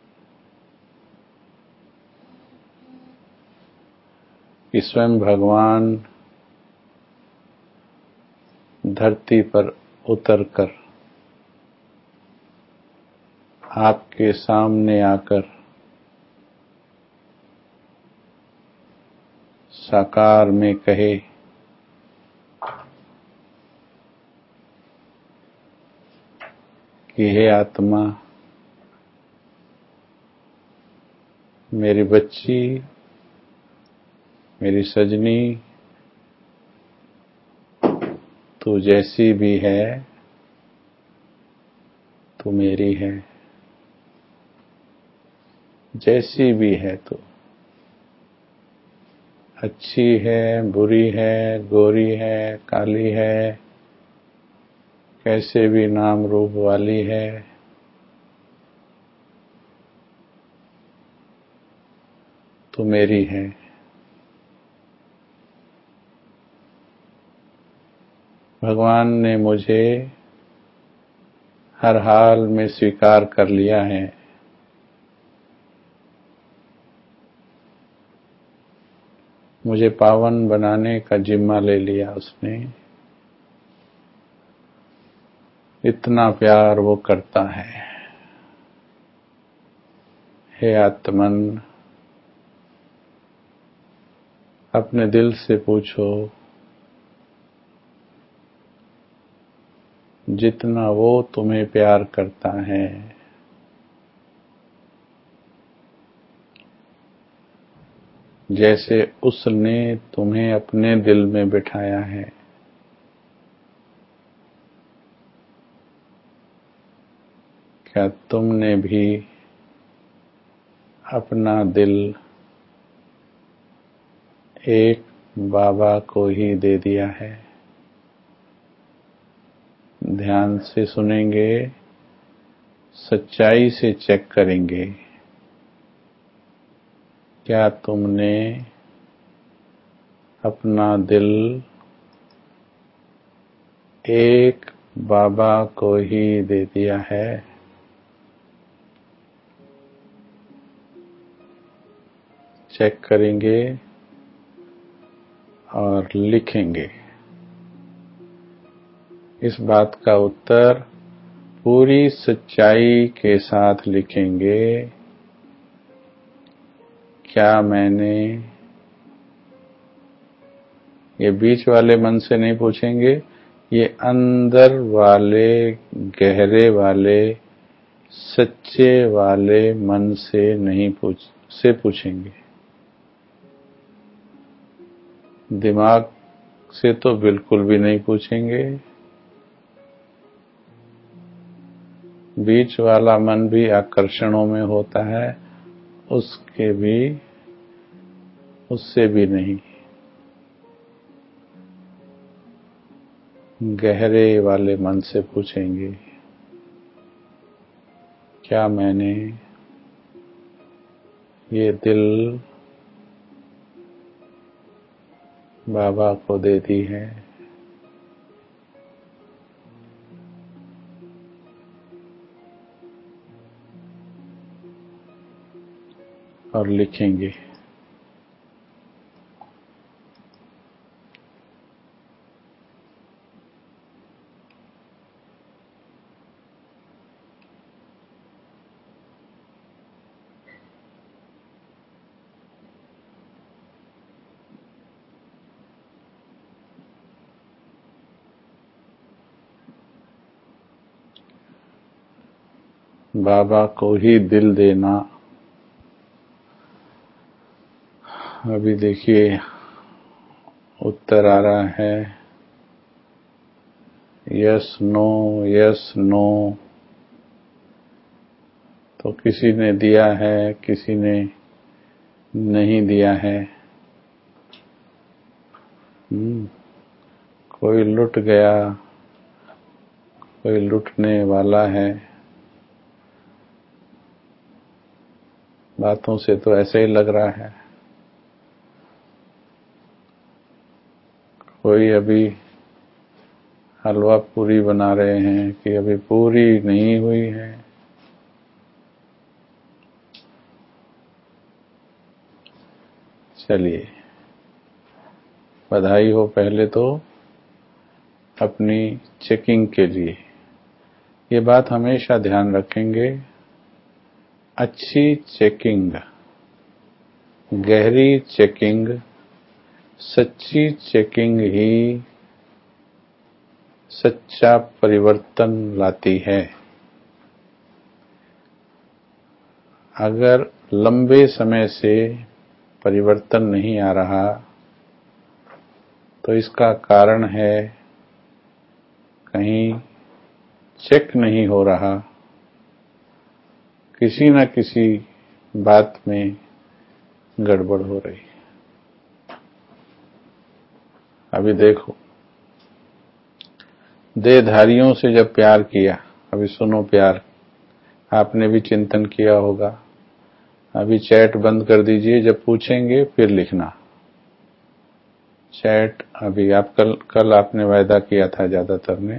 कि स्वयं भगवान धरती पर उतरकर आपके सामने आकर साकार में कहे कि हे आत्मा, मेरी बच्ची, मेरी सजनी, तू जैसी भी है तू मेरी है। जैसी भी है तू, अच्छी है, बुरी है, गोरी है, काली है, कैसे भी नाम रूप वाली है, तू मेरी है। भगवान ने मुझे हर हाल में स्वीकार कर लिया है। मुझे पावन बनाने का जिम्मा ले लिया उसने। इतना प्यार वो करता है। हे आत्मन, अपने दिल से पूछो, जितना वो तुम्हें प्यार करता है, जैसे उसने तुम्हें अपने दिल में बिठाया है, क्या तुमने भी अपना दिल एक बाबा को ही दे दिया है? ध्यान से सुनेंगे, सच्चाई से चेक करेंगे। क्या तुमने अपना दिल एक बाबा को ही दे दिया है? चेक करेंगे और लिखेंगे। इस बात का उत्तर पूरी सच्चाई के साथ लिखेंगे। क्या मैंने, ये बीच वाले मन से नहीं पूछेंगे, ये अंदर वाले, गहरे वाले, सच्चे वाले मन से नहीं पूछ से पूछेंगे। दिमाग से तो बिल्कुल भी नहीं पूछेंगे। बीच वाला मन भी आकर्षणों में होता है, उसके भी, उससे भी नहीं। गहरे वाले मन से पूछेंगे, क्या मैंने ये दिल बाबा को दे दी है? और लिखेंगे। बाबा को ही दिल देना। अभी देखिए उत्तर आ रहा है, यस नो यस नो। तो किसी ने दिया है, किसी ने नहीं दिया है। हम्म, कोई लुट गया, कोई लुटने वाला है। बातों से तो ऐसे ही लग रहा है। कोई अभी हलवा पूरी बना रहे हैं कि अभी पूरी नहीं हुई है। चलिए, बधाई हो पहले तो अपनी चेकिंग के लिए। ये बात हमेशा ध्यान रखेंगे, अच्छी चेकिंग, गहरी चेकिंग, सच्ची चेकिंग ही सच्चा परिवर्तन लाती है। अगर लंबे समय से परिवर्तन नहीं आ रहा तो इसका कारण है कहीं चेक नहीं हो रहा, किसी न किसी बात में गड़बड़ हो रही है। अभी देखो, देहधारियों से जब प्यार किया, अभी सुनो प्यार, आपने भी चिंतन किया होगा। अभी चैट बंद कर दीजिए, जब पूछेंगे फिर लिखना। चैट अभी आप कल कल आपने वायदा किया था ज्यादातर ने,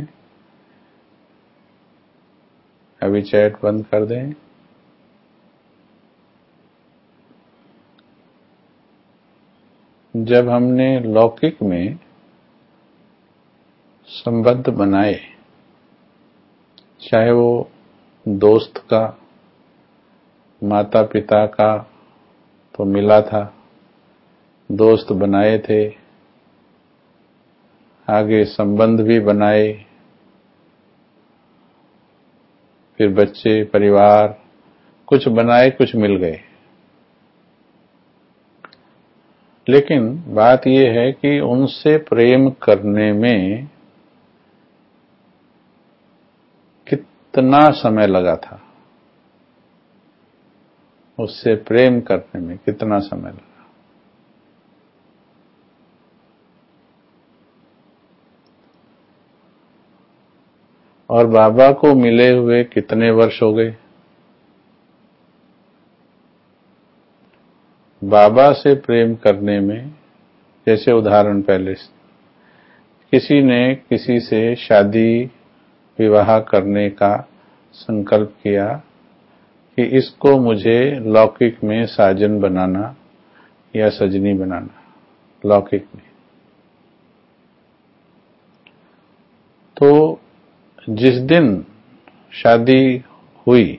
अभी चैट बंद कर दें। जब हमने लौकिक में संबंध बनाए, चाहे वो दोस्त का, माता पिता का तो मिला था, दोस्त बनाए थे, आगे संबंध भी बनाए, फिर बच्चे, परिवार, कुछ बनाए, कुछ मिल गए। लेकिन बात यह है कि उनसे प्रेम करने में कितना समय लगा था, उससे प्रेम करने में कितना समय लगा। और बाबा को मिले हुए कितने वर्ष हो गए। बाबा से प्रेम करने में, जैसे उदाहरण पहले, किसी ने किसी से शादी विवाह करने का संकल्प किया कि इसको मुझे लौकिक में साजन बनाना या सजनी बनाना, लौकिक में। तो जिस दिन शादी हुई,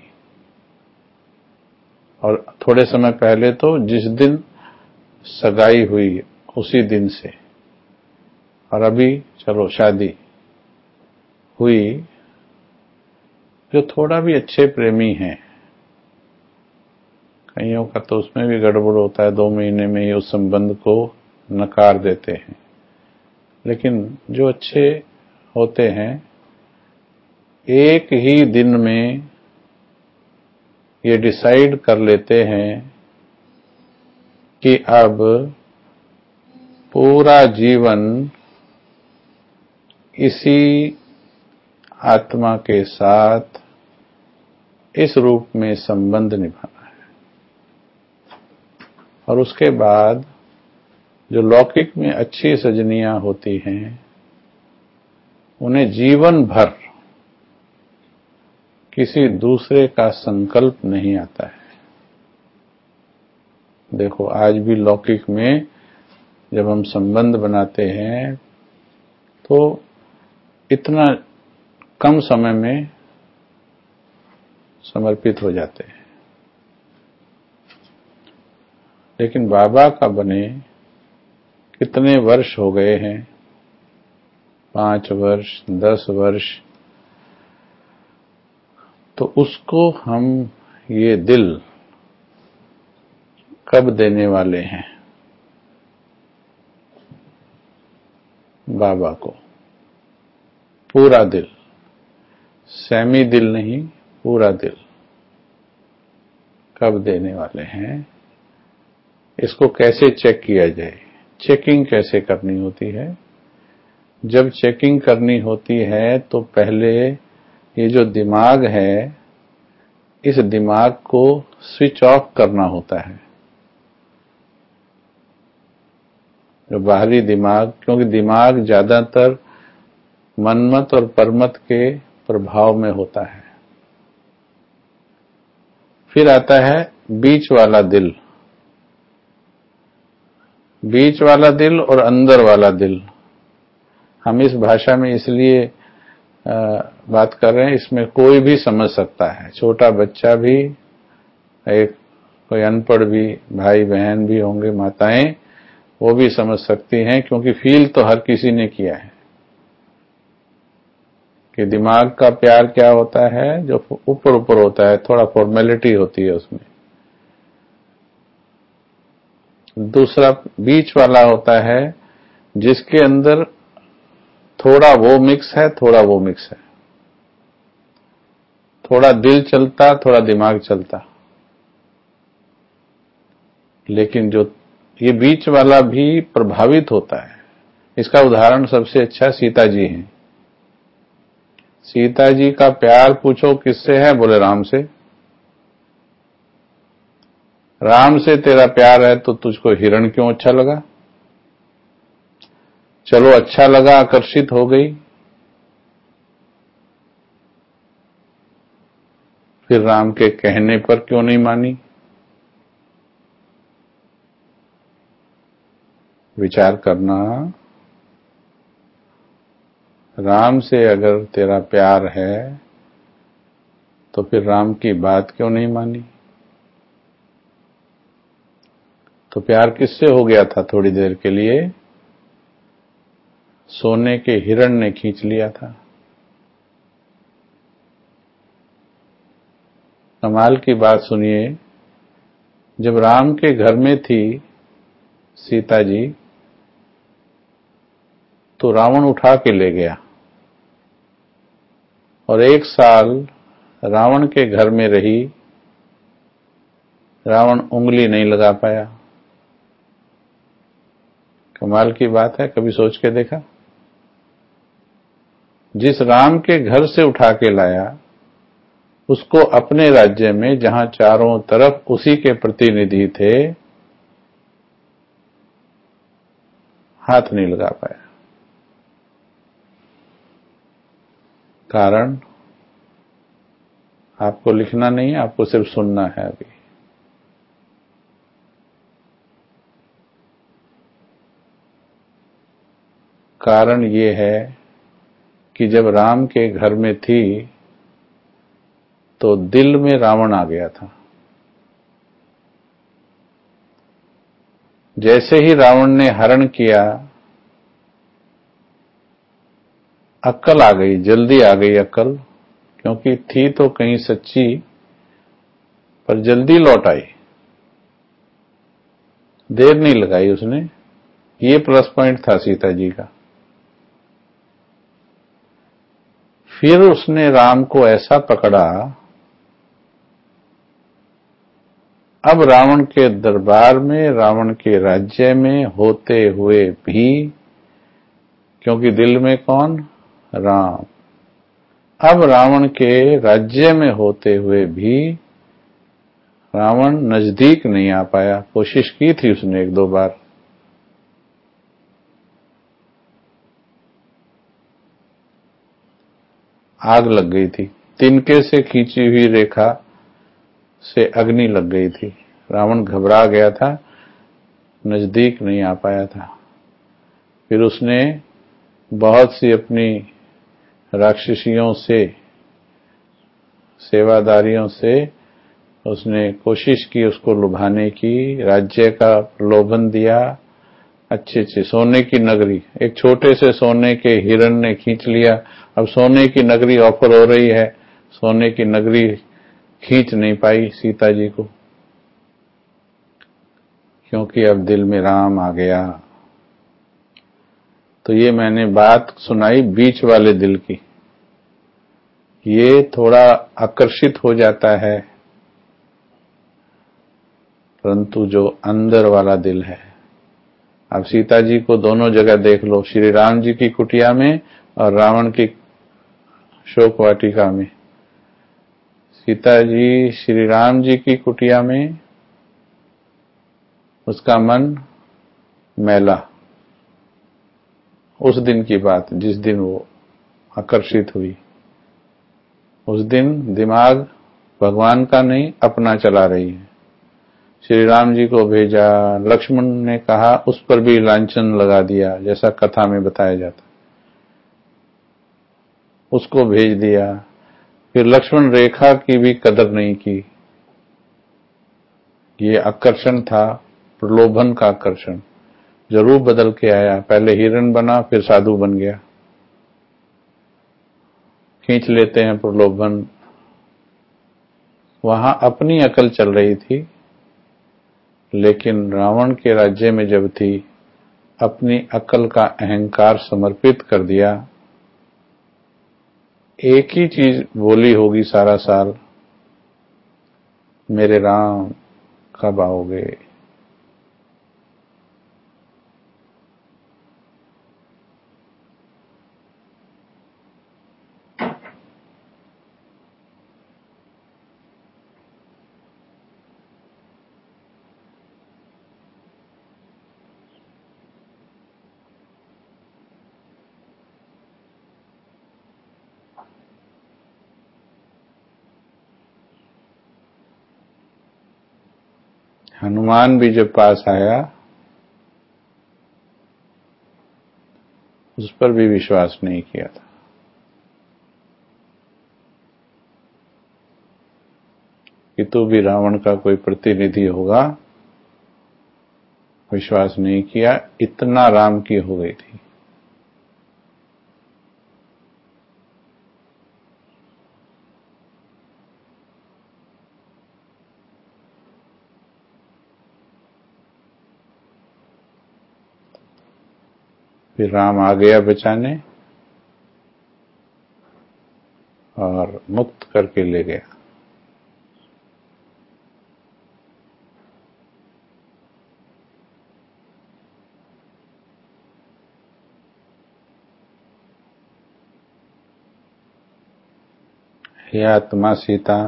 और थोड़े समय पहले तो जिस दिन सगाई हुई उसी दिन से, और अभी चलो शादी हुई, जो थोड़ा भी अच्छे प्रेमी हैं, कईयों का तो उसमें भी गड़बड़ होता है, दो महीने में ही उस संबंध को नकार देते हैं। लेकिन जो अच्छे होते हैं, एक ही दिन में ये डिसाइड कर लेते हैं कि अब पूरा जीवन इसी आत्मा के साथ इस रूप में संबंध निभाना है। और उसके बाद जो लौकिक में अच्छी सजनियां होती हैं, उन्हें जीवन भर किसी दूसरे का संकल्प नहीं आता है। देखो, आज भी लौकिक में जब हम संबंध बनाते हैं तो इतना कम समय में समर्पित हो जाते हैं। लेकिन बाबा का बने कितने वर्ष हो गए हैं, पांच वर्ष, दस वर्ष, तो उसको हम ये दिल कब देने वाले हैं बाबा को? पूरा दिल, सेमी दिल नहीं, पूरा दिल कब देने वाले हैं? इसको कैसे चेक किया जाए? चेकिंग कैसे करनी होती है? जब चेकिंग करनी होती है तो पहले ये जो दिमाग है, इस दिमाग को स्विच ऑफ करना होता है। जो बाहरी दिमाग, क्योंकि दिमाग ज्यादातर मनमत और परमत के प्रभाव में होता है। फिर आता है बीच वाला दिल, बीच वाला दिल और अंदर वाला दिल। हम इस भाषा में इसलिए बात कर रहे हैं, इसमें कोई भी समझ सकता है, छोटा बच्चा भी, एक कोई अनपढ़ भी, भाई बहन भी होंगे, माताएं, वो भी समझ सकती हैं, क्योंकि फील तो हर किसी ने किया है कि दिमाग का प्यार क्या होता है, जो ऊपर ऊपर होता है, थोड़ा फॉर्मेलिटी होती है उसमें, दूसरा बीच वाला होता है जिसके अंदर थोड़ा वो मिक्स है, थोड़ा वो मिक्स है, थोड़ा दिल चलता, थोड़ा दिमाग चलता। लेकिन जो ये बीच वाला भी प्रभावित होता है। इसका उदाहरण सबसे अच्छा सीता जी हैं। सीता जी का प्यार पूछो किससे है? बोले राम से। राम से तेरा प्यार है तो तुझको हिरण क्यों अच्छा लगा? चलो अच्छा लगा, आकर्षित हो गई, फिर राम के कहने पर क्यों नहीं मानी? विचार करना। राम से अगर तेरा प्यार है तो फिर राम की बात क्यों नहीं मानी? तो प्यार किससे हो गया था? थोड़ी देर के लिए सोने के हिरण ने खींच लिया था। कमाल की बात सुनिए, जब राम के घर में थी सीता जी तो रावण उठा के ले गया और एक साल रावण के घर में रही, रावण उंगली नहीं लगा पाया। कमाल की बात है, कभी सोच के देखा? जिस राम के घर से उठा के लाया उसको अपने राज्य में, जहां चारों तरफ उसी के प्रतिनिधि थे, हाथ नहीं लगा पाया। कारण आपको लिखना नहीं है, आपको सिर्फ सुनना है। अभी कारण ये है कि जब राम के घर में थी तो दिल में रावण आ गया था। जैसे ही रावण ने हरण किया, अक्ल आ गई, जल्दी आ गई अक्ल, क्योंकि थी तो कहीं सच्ची पर जल्दी लौट आई, देर नहीं लगाई उसने। ये प्लस पॉइंट था सीता जी का। फिर उसने राम को ऐसा पकड़ा, अब रावण के दरबार में, रावण के राज्य में होते हुए भी, क्योंकि दिल में कौन? राम। अब रावण के राज्य में होते हुए भी रावण नजदीक नहीं आ पाया। कोशिश की थी उसने एक दो बार, आग लग गई थी। तिनके से खींची हुई रेखा से अग्नि लग गई थी। रावण घबरा गया था, नजदीक नहीं आ पाया था। फिर उसने बहुत सी अपनी राक्षसियों से, सेवादारियों से उसने कोशिश की उसको लुभाने की, राज्य का प्रलोभन दिया। अच्छे अच्छे सोने की नगरी, एक छोटे से सोने के हिरण ने खींच लिया। अब सोने की नगरी ऑफर हो रही है, सोने की नगरी खींच नहीं पाई सीता जी को, क्योंकि अब दिल में राम आ गया। तो ये मैंने बात सुनाई बीच वाले दिल की। ये थोड़ा आकर्षित हो जाता है, परंतु जो अंदर वाला दिल है, अब सीता जी को दोनों जगह देख लो, श्री राम जी की कुटिया में और रावण की शोक वाटिका में। सीता जी श्री राम जी की कुटिया में, उसका मन मैला। उस दिन की बात, जिस दिन वो आकर्षित हुई, उस दिन दिमाग भगवान का नहीं अपना चला रही है। श्री राम जी को भेजा, लक्ष्मण ने कहा, उस पर भी लांछन लगा दिया, जैसा कथा में बताया जाता, उसको भेज दिया। फिर लक्ष्मण रेखा की भी कदर नहीं की। ये आकर्षण था, प्रलोभन का आकर्षण। जो रूप बदल के आया, पहले हिरण बना फिर साधु बन गया। खींच लेते हैं प्रलोभन। वहां अपनी अकल चल रही थी, लेकिन रावण के राज्य में जब थी, अपनी अकल का अहंकार समर्पित कर दिया। एक ही चीज बोली होगी सारा साल, मेरे राम कब आओगे। हनुमान भी जब पास आया, उस पर भी विश्वास नहीं किया था। कि तू भी रावण का कोई प्रतिनिधि होगा, विश्वास नहीं किया। इतना राम की हो गई थी। फिर राम आ गया बचाने और मुक्त करके ले गया। हे आत्मा सीता,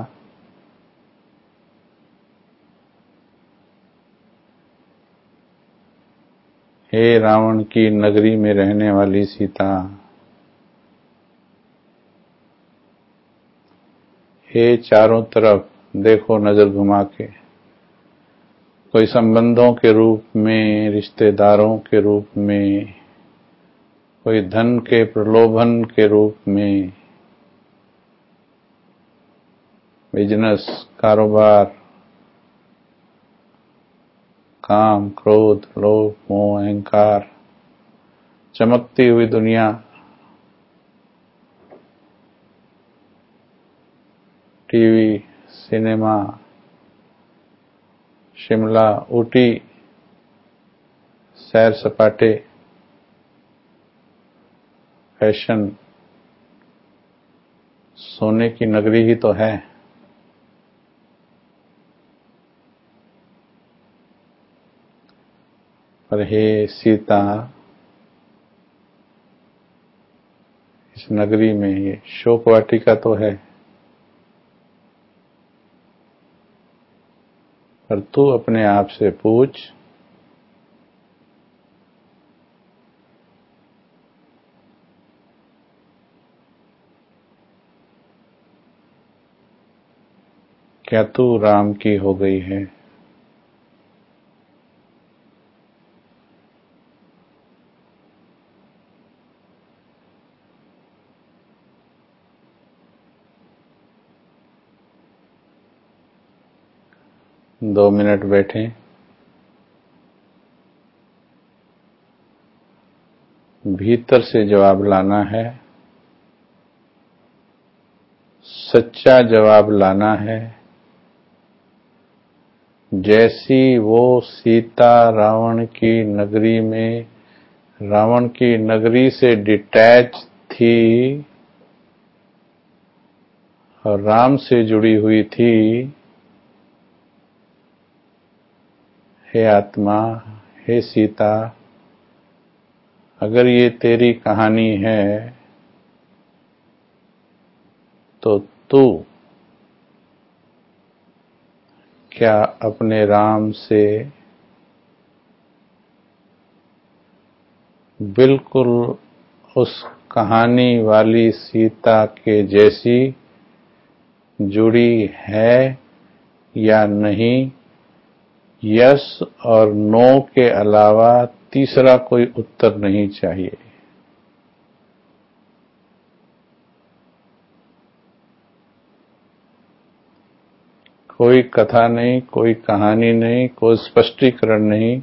हे रावण की नगरी में रहने वाली सीता, हे चारों तरफ देखो नजर घुमा के, कोई संबंधों के रूप में, रिश्तेदारों के रूप में, कोई धन के प्रलोभन के रूप में, बिजनेस, कारोबार, काम, क्रोध, लोभ, मोह, अहंकार, चमकती हुई दुनिया, टीवी, सिनेमा, शिमला, ऊटी, सैर सपाटे, फैशन, सोने की नगरी ही तो है। पर हे सीता, इस नगरी में ये शोक वाटिका तो है, पर तू अपने आप से पूछ, क्या तू राम की हो गई है। दो मिनट बैठे, भीतर से जवाब लाना है, सच्चा जवाब लाना है। जैसी वो सीता रावण की नगरी में, रावण की नगरी से डिटैच थी और राम से जुड़ी हुई थी, हे आत्मा, हे सीता, अगर ये तेरी कहानी है तो तू क्या अपने राम से बिल्कुल उस कहानी वाली सीता के जैसी जुड़ी है या नहीं? यस और नो के अलावा तीसरा कोई उत्तर नहीं चाहिए। कोई कथा नहीं, कोई कहानी नहीं, कोई स्पष्टीकरण नहीं।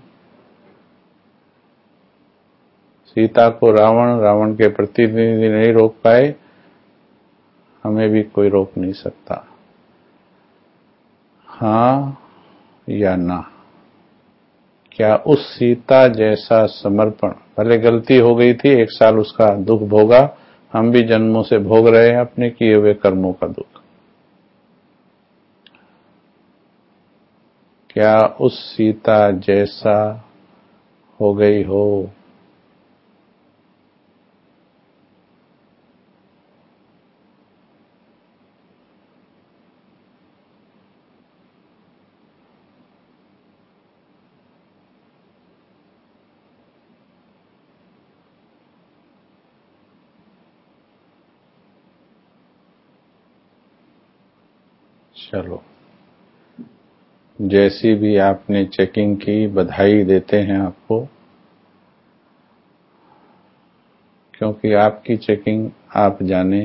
सीता को रावण, रावण के प्रतिनिधि नहीं रोक पाए, हमें भी कोई रोक नहीं सकता। हाँ या ना। क्या उस सीता जैसा समर्पण, भले गलती हो गई थी, एक साल उसका दुख भोगा, हम भी जन्मों से भोग रहे हैं अपने किए हुए कर्मों का दुख, क्या उस सीता जैसा हो गई हो? चलो, जैसी भी आपने चेकिंग की, बधाई देते हैं आपको, क्योंकि आपकी चेकिंग आप जाने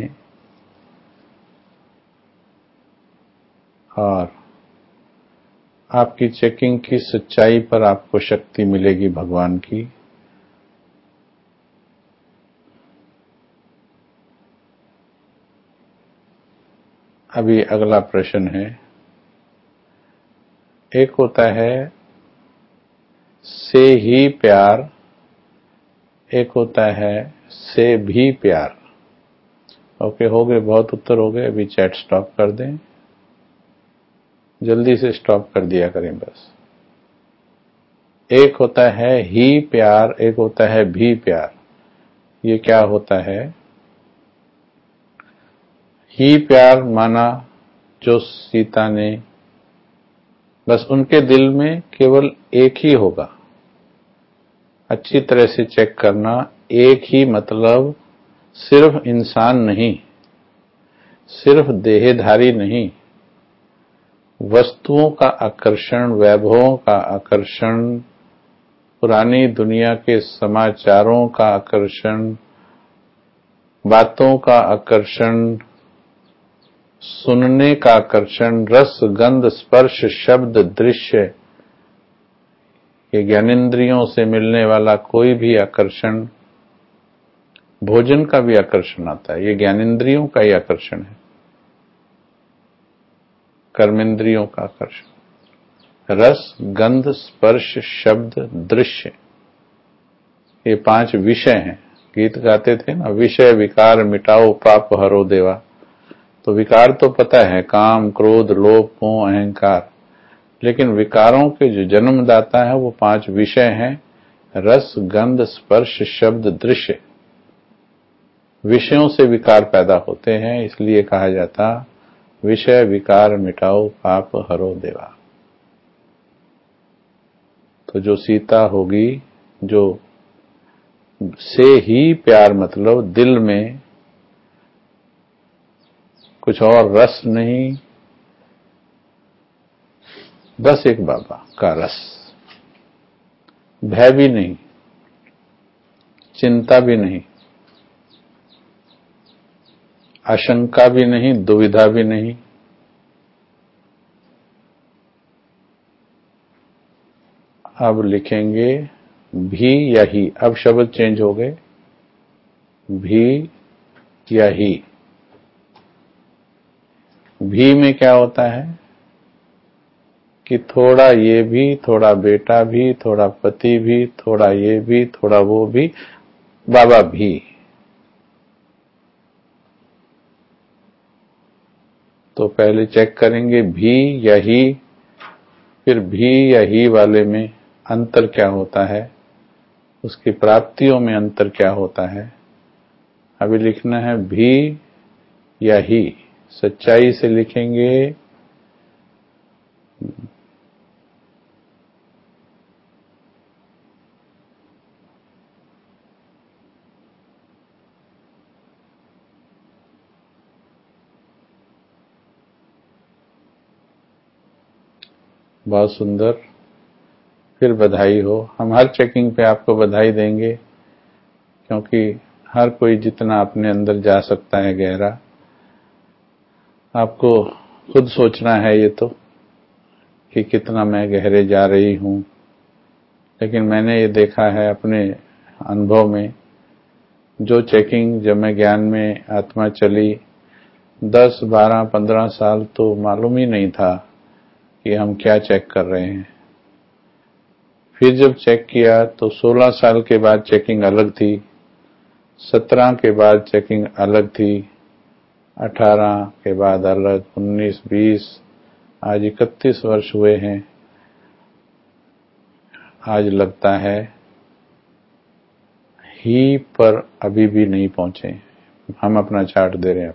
और आपकी चेकिंग की सच्चाई पर आपको शक्ति मिलेगी भगवान की। अभी अगला प्रश्न है, एक होता है से ही प्यार, एक होता है से भी प्यार। ओके, हो गए, बहुत उत्तर हो गए, अभी चैट स्टॉप कर दें, जल्दी से स्टॉप कर दिया करें बस। एक होता है ही प्यार, एक होता है भी प्यार। ये क्या होता है? ही प्यार माना जो सीता ने, बस उनके दिल में केवल एक ही होगा। अच्छी तरह से चेक करना, एक ही मतलब सिर्फ इंसान नहीं, सिर्फ देहधारी नहीं, वस्तुओं का आकर्षण, वैभवों का आकर्षण, पुरानी दुनिया के समाचारों का आकर्षण, बातों का आकर्षण, सुनने का आकर्षण, रस गंध स्पर्श शब्द दृश्य, ये ज्ञानेंद्रियों से मिलने वाला कोई भी आकर्षण, भोजन का भी आकर्षण आता है, ये ज्ञानेंद्रियों का ही आकर्षण है, कर्मेंद्रियों का आकर्षण। रस गंध स्पर्श शब्द दृश्य, ये पांच विषय हैं। गीत गाते थे ना, विषय विकार मिटाओ पाप हरो देवा। तो विकार तो पता है, काम क्रोध लोभ मोह अहंकार, लेकिन विकारों के जो जन्मदाता है वो पांच विषय हैं, रस गंध स्पर्श शब्द दृश्य। विषयों से विकार पैदा होते हैं, इसलिए कहा जाता विषय विकार मिटाओ पाप हरो देवा। तो जो सीता होगी, जो से ही प्यार मतलब दिल में कुछ और रस नहीं, बस एक बाबा का रस, भय भी नहीं, चिंता भी नहीं, आशंका भी नहीं, दुविधा भी नहीं। अब लिखेंगे भी या ही, अब शब्द चेंज हो गए, भी या ही। भी में क्या होता है कि थोड़ा ये भी, थोड़ा बेटा भी, थोड़ा पति भी, थोड़ा ये भी, थोड़ा वो भी, बाबा भी। तो पहले चेक करेंगे भी या ही, फिर भी या ही वाले में अंतर क्या होता है, उसकी प्राप्तियों में अंतर क्या होता है। अभी लिखना है भी या ही, सच्चाई से लिखेंगे। बहुत सुंदर, फिर बधाई हो। हम हर चेकिंग पे आपको बधाई देंगे, क्योंकि हर कोई जितना अपने अंदर जा सकता है गहरा, आपको खुद सोचना है ये तो कि कितना मैं गहरे जा रही हूं। लेकिन मैंने ये देखा है अपने अनुभव में, जो चेकिंग जब मैं ज्ञान में आत्मा चली, दस बारह पंद्रह साल तो मालूम ही नहीं था कि हम क्या चेक कर रहे हैं। फिर जब चेक किया तो सोलह साल के बाद चेकिंग अलग थी, सत्रह के बाद चेकिंग अलग थी, अठारह के बाद अलग, उन्नीस, बीस, आज इकतीस वर्ष हुए हैं। आज लगता है ही पर अभी भी नहीं पहुंचे। हम अपना चार्ट दे रहे हैं,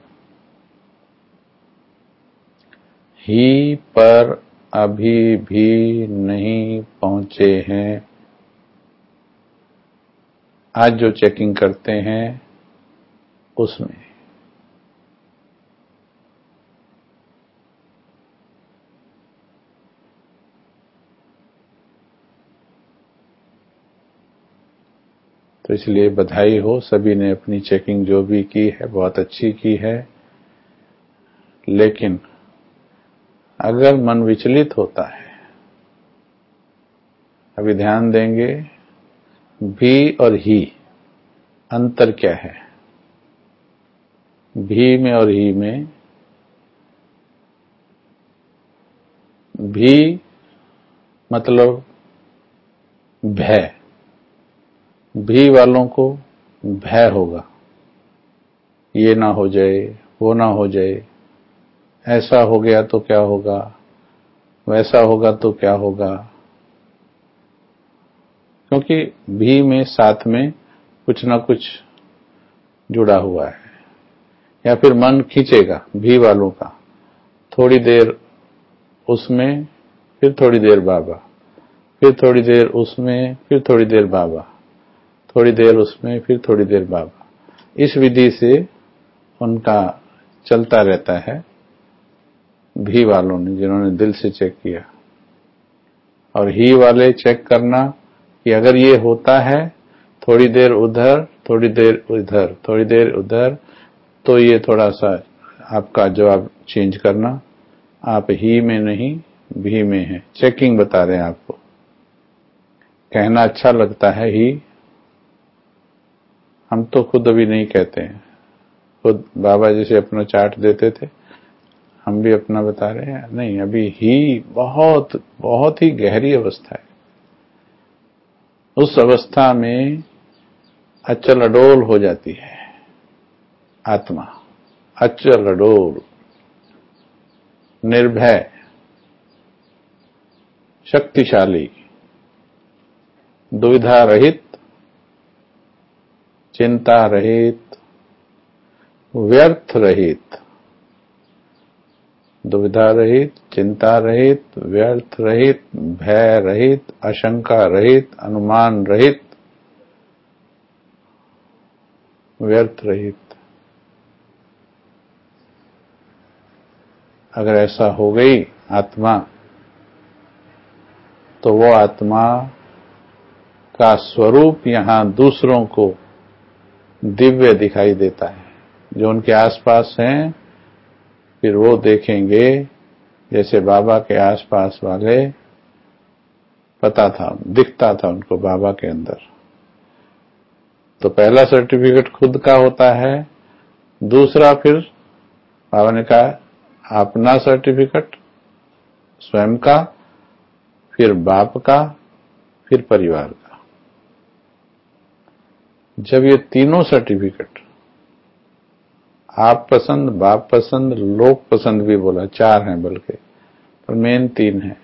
ही पर अभी भी नहीं पहुंचे हैं। आज जो चेकिंग करते हैं उसमें तो इसलिए बधाई हो, सभी ने अपनी चेकिंग जो भी की है बहुत अच्छी की है। लेकिन अगर मन विचलित होता है, अभी ध्यान देंगे भी और ही अंतर क्या है। भी में और ही में भी मतलब भय, भी वालों को भय होगा, ये ना हो जाए, वो ना हो जाए, ऐसा हो गया तो क्या होगा, वैसा होगा तो क्या होगा। क्योंकि भी में साथ में कुछ ना कुछ जुड़ा हुआ है, या फिर मन खींचेगा भी वालों का, थोड़ी देर उसमें फिर थोड़ी देर बाबा, फिर थोड़ी देर उसमें फिर थोड़ी देर बाबा, थोड़ी देर उसमें फिर थोड़ी देर बाबा। इस विधि से उनका चलता रहता है भी वालों ने, जिन्होंने दिल से चेक किया। और ही वाले चेक करना कि अगर ये होता है थोड़ी देर उधर थोड़ी देर उधर थोड़ी देर उधर, तो ये थोड़ा सा आपका जवाब चेंज करना। आप ही में नहीं भी में है, चेकिंग बता रहे हैं आपको। कहना अच्छा लगता है ही, हम तो खुद अभी नहीं कहते हैं। खुद बाबा जैसे अपना चार्ट देते थे, हम भी अपना बता रहे हैं, नहीं अभी ही बहुत बहुत ही गहरी अवस्था है। उस अवस्था में अचल अडोल हो जाती है आत्मा, अचल अडोल, निर्भय, शक्तिशाली, दुविधा रहित, चिंता रहित, व्यर्थ रहित, दुविधा रहित, चिंता रहित, व्यर्थ रहित, भय रहित, आशंका रहित, अनुमान रहित, व्यर्थ रहित। अगर ऐसा हो गई आत्मा, तो वो आत्मा का स्वरूप यहां दूसरों को दिव्य दिखाई देता है। जो उनके आसपास हैं, फिर वो देखेंगे जैसे बाबा के आसपास वाले, पता था, दिखता था उनको बाबा के अंदर। तो पहला सर्टिफिकेट खुद का होता है, दूसरा फिर बाबा ने कहा अपना सर्टिफिकेट स्वयं का, फिर बाप का, फिर परिवार का। जब ये तीनों सर्टिफिकेट, आप पसंद, बाप पसंद, लोक पसंद भी बोला, चार हैं बल्कि, पर मेन तीन है।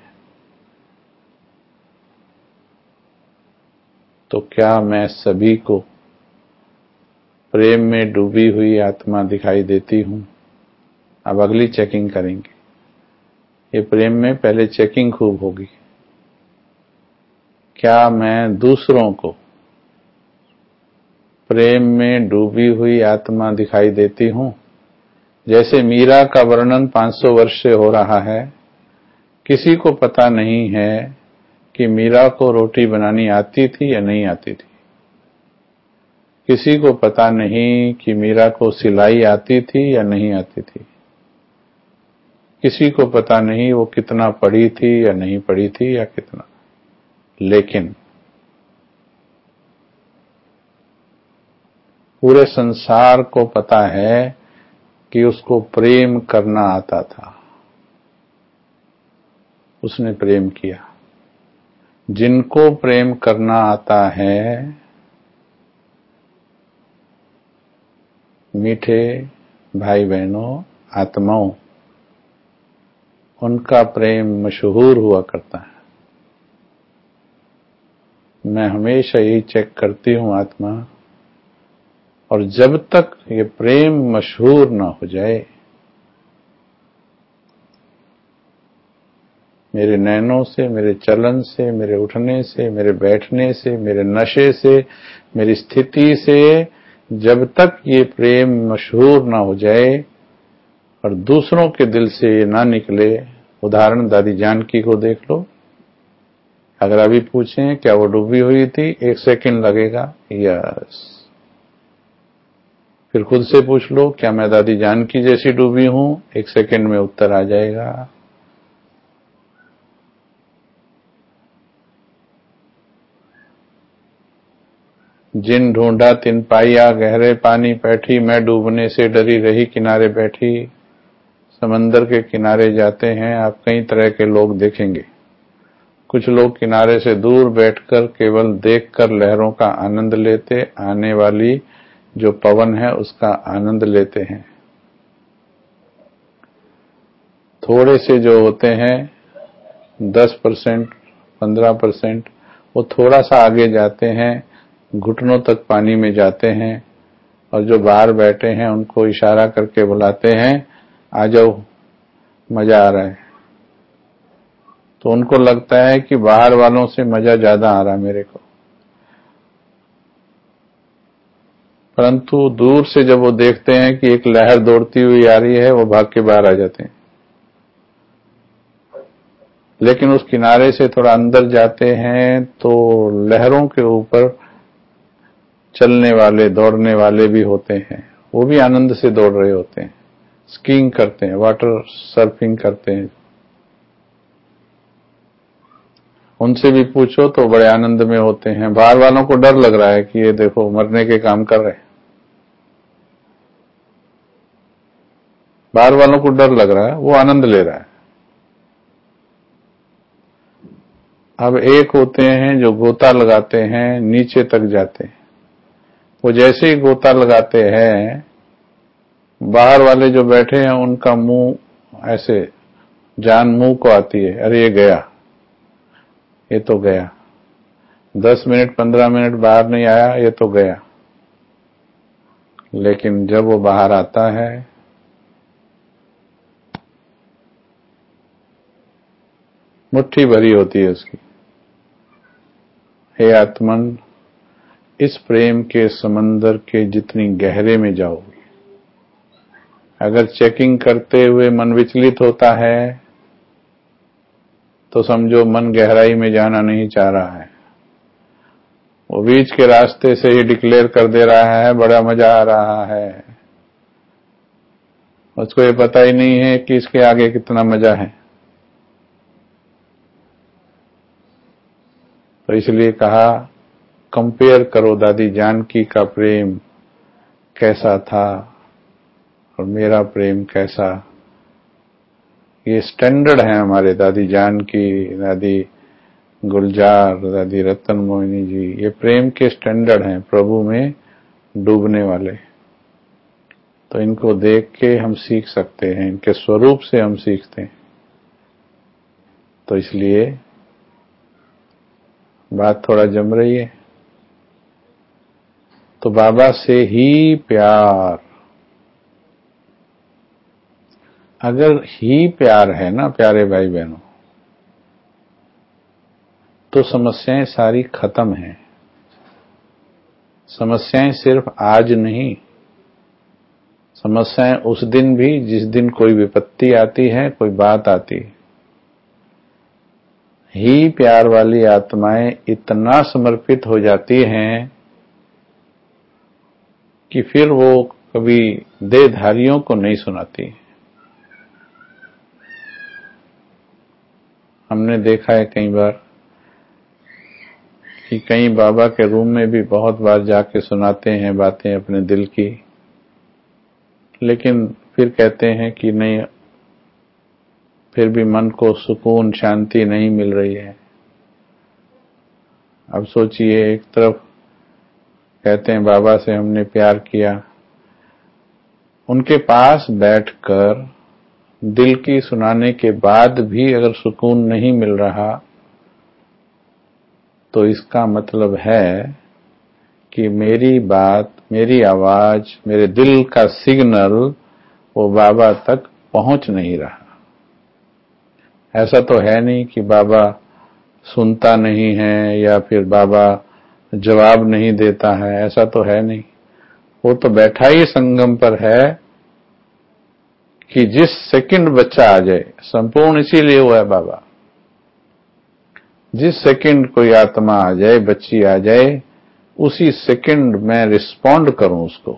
तो क्या मैं सभी को प्रेम में डूबी हुई आत्मा दिखाई देती हूं? अब अगली चेकिंग करेंगे। ये प्रेम में पहले चेकिंग खूब होगी। क्या मैं दूसरों को प्रेम में डूबी हुई आत्मा दिखाई देती हूं? जैसे मीरा का वर्णन पांच सौ वर्ष से हो रहा है, किसी को पता नहीं है कि मीरा को रोटी बनानी आती थी या नहीं आती थी। किसी को पता नहीं कि मीरा को सिलाई आती थी या नहीं आती थी। किसी को पता नहीं वो कितना पढ़ी थी या नहीं पढ़ी थी या कितना। लेकिन पूरे संसार को पता है कि उसको प्रेम करना आता था, उसने प्रेम किया। जिनको प्रेम करना आता है, मीठे भाई बहनों, आत्माओं, उनका प्रेम मशहूर हुआ करता है। मैं हमेशा यही चेक करती हूं आत्मा, और जब तक ये प्रेम मशहूर ना हो जाए, मेरे नैनों से, मेरे चलन से, मेरे उठने से, मेरे बैठने से, मेरे नशे से, मेरी स्थिति से, जब तक ये प्रेम मशहूर ना हो जाए और दूसरों के दिल से ये ना निकले। उदाहरण दादी जानकी को देख लो। अगर अभी पूछें क्या वो डूबी हुई थी, एक सेकंड लगेगा, यस। फिर खुद से पूछ लो क्या मैं दादी जानकी जैसी डूबी हूं, एक सेकंड में उत्तर आ जाएगा। जिन ढूंढा तिन पाया, गहरे पानी बैठी, मैं डूबने से डरी रही किनारे बैठी। समंदर के किनारे जाते हैं आप, कई तरह के लोग देखेंगे। कुछ लोग किनारे से दूर बैठकर केवल देखकर लहरों का आनंद लेते, आने वाली जो पवन है उसका आनंद लेते हैं। थोड़े से जो होते हैं दस परसेंट, पंद्रह परसेंट, वो थोड़ा सा आगे जाते हैं, घुटनों तक पानी में जाते हैं, और जो बाहर बैठे हैं उनको इशारा करके बुलाते हैं, आ जाओ, मजा आ रहा है। तो उनको लगता है कि बाहर वालों से मजा ज्यादा आ रहा है मेरे को, परंतु दूर से जब वो देखते हैं कि एक लहर दौड़ती हुई आ रही है, वो भाग के बाहर आ जाते हैं। लेकिन उस किनारे से थोड़ा अंदर जाते हैं तो लहरों के ऊपर चलने वाले, दौड़ने वाले भी होते हैं, वो भी आनंद से दौड़ रहे होते हैं, स्कीइंग करते हैं, वाटर सर्फिंग करते हैं। उनसे भी पूछो तो बड़े आनंद में होते हैं। बाहर वालों को डर लग रहा है कि ये देखो मरने के काम कर रहे हैं, बाहर वालों को डर लग रहा है, वो आनंद ले रहा है। अब एक होते हैं जो गोता लगाते हैं, नीचे तक जाते हैं। वो जैसे ही गोता लगाते हैं, बाहर वाले जो बैठे हैं उनका मुंह ऐसे, जान मुंह को आती है, अरे ये गया, ये तो गया, दस मिनट पंद्रह मिनट बाहर नहीं आया, ये तो गया। लेकिन जब वो बाहर आता है, मुट्ठी भरी होती है उसकी। हे आत्मन, इस प्रेम के समंदर के जितनी गहरे में जाओगे, अगर चेकिंग करते हुए मन विचलित होता है तो समझो मन गहराई में जाना नहीं चाह रहा है। वो बीच के रास्ते से ही डिक्लेयर कर दे रहा है बड़ा मजा आ रहा है, उसको ये पता ही नहीं है कि इसके आगे कितना मजा है। तो इसलिए कहा कंपेयर करो दादी जानकी का प्रेम कैसा था और मेरा प्रेम कैसा। ये स्टैंडर्ड है हमारे दादी जानकी, दादी गुलजार, दादी रतन मोहिनी जी, ये प्रेम के स्टैंडर्ड हैं, प्रभु में डूबने वाले। तो इनको देख के हम सीख सकते हैं, इनके स्वरूप से हम सीखते हैं। तो इसलिए बात थोड़ा जम रही है। तो बाबा से ही प्यार, अगर ही प्यार है ना प्यारे भाई बहनों, तो समस्याएं सारी खत्म हैं। समस्याएं सिर्फ आज नहीं, समस्याएं उस दिन भी जिस दिन कोई विपत्ति आती है, कोई बात आती है। ही प्यार वाली आत्माएं इतना समर्पित हो जाती हैं कि फिर वो कभी देहधारियों को नहीं सुनाती। हमने देखा है कई बार कि कई बाबा के रूम में भी बहुत बार जाके सुनाते हैं बातें अपने दिल की, लेकिन फिर कहते हैं कि नहीं, फिर भी मन को सुकून शांति नहीं मिल रही है। अब सोचिए, एक तरफ कहते हैं बाबा से हमने प्यार किया, उनके पास बैठकर दिल की सुनाने के बाद भी अगर सुकून नहीं मिल रहा, तो इसका मतलब है कि मेरी बात, मेरी आवाज, मेरे दिल का सिग्नल वो बाबा तक पहुंच नहीं रहा। ऐसा तो है नहीं कि बाबा सुनता नहीं है या फिर बाबा जवाब नहीं देता है, ऐसा तो है नहीं। वो तो बैठा ही संगम पर है कि जिस सेकंड बच्चा आ जाए, संपूर्ण इसीलिए हुआ है बाबा, जिस सेकंड कोई आत्मा आ जाए, बच्ची आ जाए, उसी सेकंड मैं रिस्पॉन्ड करूं उसको।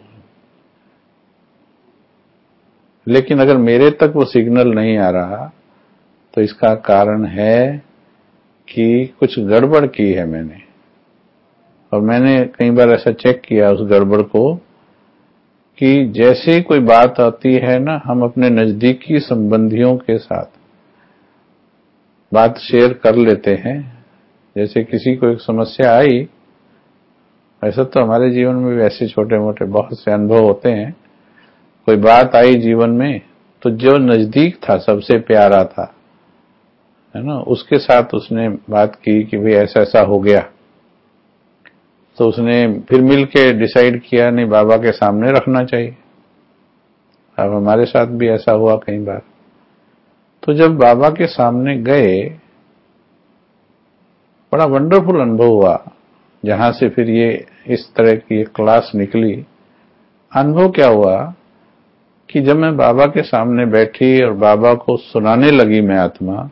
लेकिन अगर मेरे तक वो सिग्नल नहीं आ रहा, तो इसका कारण है कि कुछ गड़बड़ की है मैंने। और मैंने कई बार ऐसा चेक किया उस गड़बड़ को कि जैसे कोई बात आती है ना, हम अपने नजदीकी संबंधियों के साथ बात शेयर कर लेते हैं। जैसे किसी को एक समस्या आई, ऐसा तो हमारे जीवन में भी ऐसे छोटे मोटे बहुत से अनुभव होते हैं। कोई बात आई जीवन में, तो जो नजदीक था, सबसे प्यारा था, है ना, उसके साथ उसने बात की कि भाई ऐसा ऐसा हो गया। तो उसने फिर मिलके डिसाइड किया नहीं, बाबा के सामने रखना चाहिए। अब हमारे साथ भी ऐसा हुआ कई बार। तो जब बाबा के सामने गए, बड़ा वंडरफुल अनुभव हुआ, जहां से फिर ये इस तरह की एक क्लास निकली। अनुभव क्या हुआ कि जब मैं बाबा के सामने बैठी और बाबा को सुनाने लगी मैं आत्मा,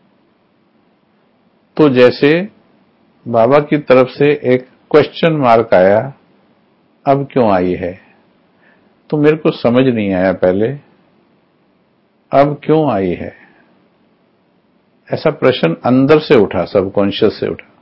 तो जैसे बाबा की तरफ से एक क्वेश्चन मार्क आया, अब क्यों आई है? तो मेरे को समझ नहीं आया पहले, अब क्यों आई है, ऐसा प्रश्न अंदर से उठा, सबकॉन्शियस से उठा।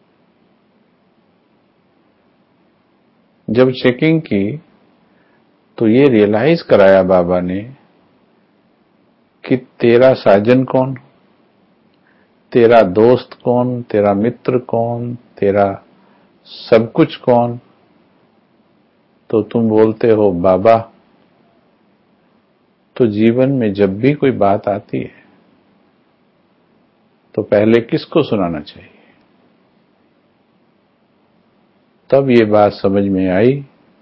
जब चेकिंग की तो ये रियलाइज कराया बाबा ने कि तेरा साजन कौन, तेरा दोस्त कौन, तेरा मित्र कौन, तेरा सब कुछ कौन? तो तुम बोलते हो बाबा। तो जीवन में जब भी कोई बात आती है, तो पहले किसको सुनाना चाहिए? तब ये बात समझ में आई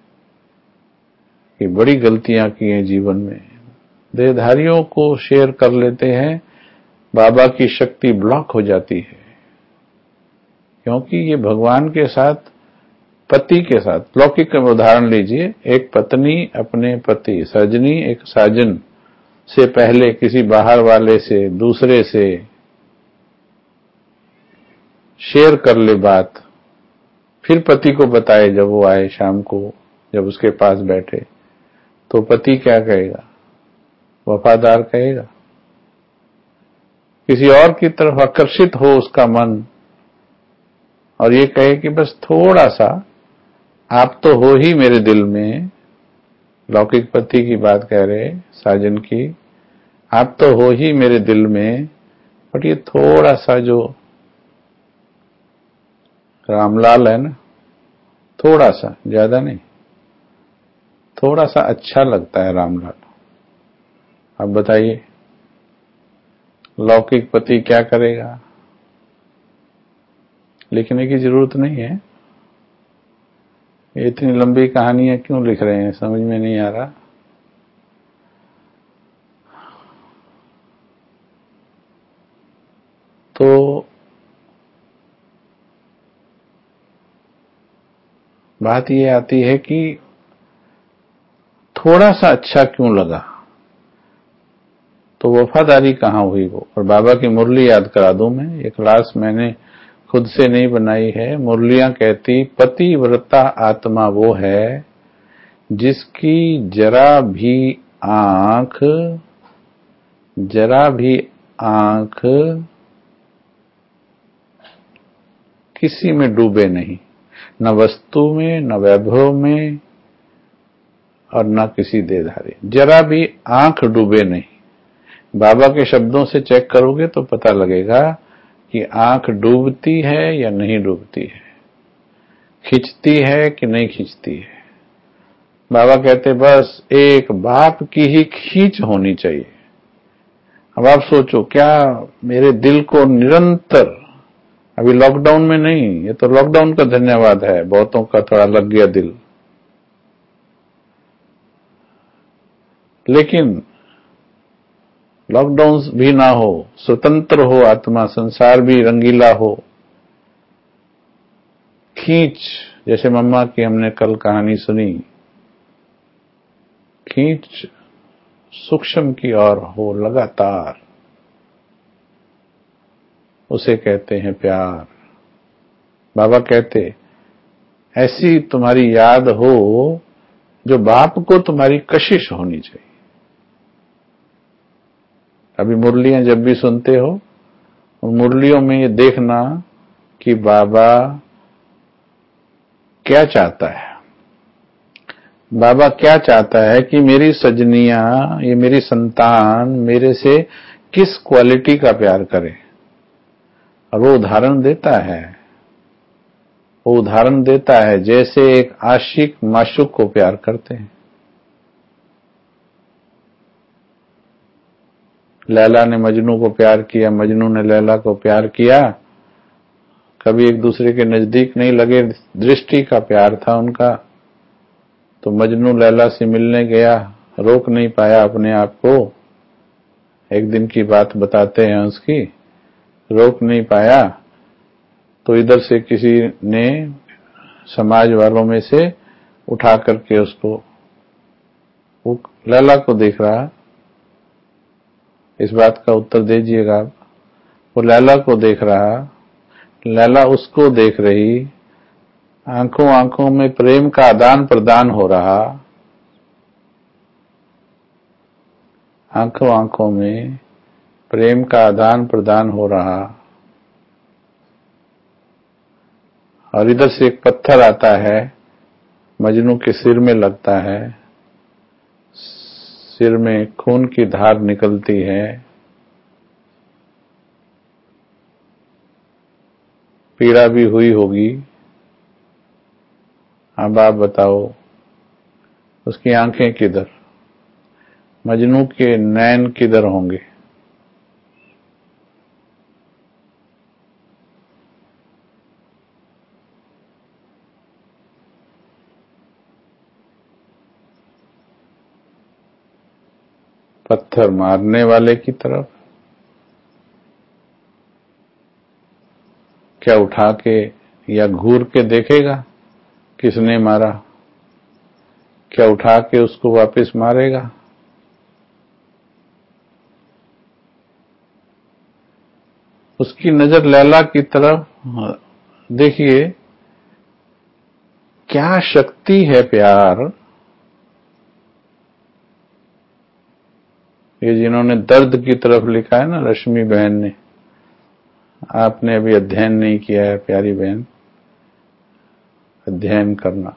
कि बड़ी गलतियां की हैं जीवन में। देहधारियों को शेयर कर लेते हैं, बाबा की शक्ति ब्लॉक हो जाती है, क्योंकि ये भगवान के साथ, पति के साथ, लौकिक का उदाहरण लीजिए, एक पत्नी अपने पति, सजनी एक साजन से पहले किसी बाहर वाले से, दूसरे से शेयर कर ले बात, फिर पति को बताए जब वो आए शाम को, जब उसके पास बैठे, तो पति क्या कहेगा? वफादार कहेगा। किसी और की तरफ आकर्षित हो उसका मन और ये कहे कि बस थोड़ा सा, आप तो हो ही मेरे दिल में, लौकिक पति की बात कह रहे, साजन की, आप तो हो ही मेरे दिल में, बट ये थोड़ा सा जो रामलाल है ना, थोड़ा सा, ज्यादा नहीं, थोड़ा सा अच्छा लगता है रामलाल। अब बताइए लौकिक पति क्या करेगा? लिखने की जरूरत नहीं है, इतनी लंबी कहानियां क्यों लिख रहे हैं, समझ में नहीं आ रहा। तो बात ये आती है कि थोड़ा सा अच्छा क्यों लगा, तो वफादारी कहां हुई वो। और बाबा की मुरली याद करा दूं मैं, ये क्लास मैंने खुद से नहीं बनाई है। मुरलियां कहती, पतिव्रता आत्मा वो है जिसकी जरा भी आंख, जरा भी आंख किसी में डूबे नहीं, न वस्तु में, न वैभव में, और न किसी देहधारी, जरा भी आंख डूबे नहीं। बाबा के शब्दों से चेक करोगे तो पता लगेगा कि आंख डूबती है या नहीं डूबती है, खिंचती है कि नहीं खिंचती है। बाबा कहते बस एक बाप की ही खींच होनी चाहिए। अब आप सोचो, क्या मेरे दिल को निरंतर, अभी लॉकडाउन में नहीं, ये तो लॉकडाउन का धन्यवाद है, बहुतों का थोड़ा लग गया दिल, लेकिन लॉकडाउन भी ना हो, स्वतंत्र हो आत्मा, संसार भी रंगीला हो, खींच, जैसे मम्मा की हमने कल कहानी सुनी, खींच सूक्ष्म की ओर हो लगातार, उसे कहते हैं प्यार। बाबा कहते ऐसी तुम्हारी याद हो जो बाप को तुम्हारी कशिश होनी चाहिए। अभी मुरलियां जब भी सुनते हो, उन मुरलियों में ये देखना कि बाबा क्या चाहता है। बाबा क्या चाहता है कि मेरी सजनियां, ये मेरी संतान मेरे से किस क्वालिटी का प्यार करे, और वो उदाहरण देता है। वो उदाहरण देता है जैसे एक आशिक माशूक को प्यार करते हैं। लैला ने मजनू को प्यार किया, मजनू ने लैला को प्यार किया, कभी एक दूसरे के नजदीक नहीं लगे, दृष्टि का प्यार था उनका। तो मजनू लैला से मिलने गया, रोक नहीं पाया अपने आप को। एक दिन की बात बताते हैं उसकी, रोक नहीं पाया तो इधर से किसी ने समाज वालों में से उठा करके उसको, वो लैला को देख रहा, इस बात का उत्तर दीजिएगा। वो लैला को देख रहा, लैला उसको देख रही, आंखों आंखों में प्रेम का आदान प्रदान हो रहा, आंखों आंखों में प्रेम का आदान प्रदान हो रहा। और इधर से एक पत्थर आता है, मजनू के सिर में लगता है, सिर में खून की धार निकलती है, पीड़ा भी हुई होगी। अब आप बताओ उसकी आंखें किधर, मजनू के नैन किधर होंगे? पत्थर मारने वाले की तरफ। क्या उठा के या घूर के देखेगा किसने मारा? क्या उठा के उसको वापस मारेगा? उसकी नजर लैला की तरफ। देखिए क्या शक्ति है प्यार। ये जिन्होंने दर्द की तरफ लिखा है ना, रश्मि बहन ने, आपने अभी अध्ययन नहीं किया है प्यारी बहन, अध्ययन करना।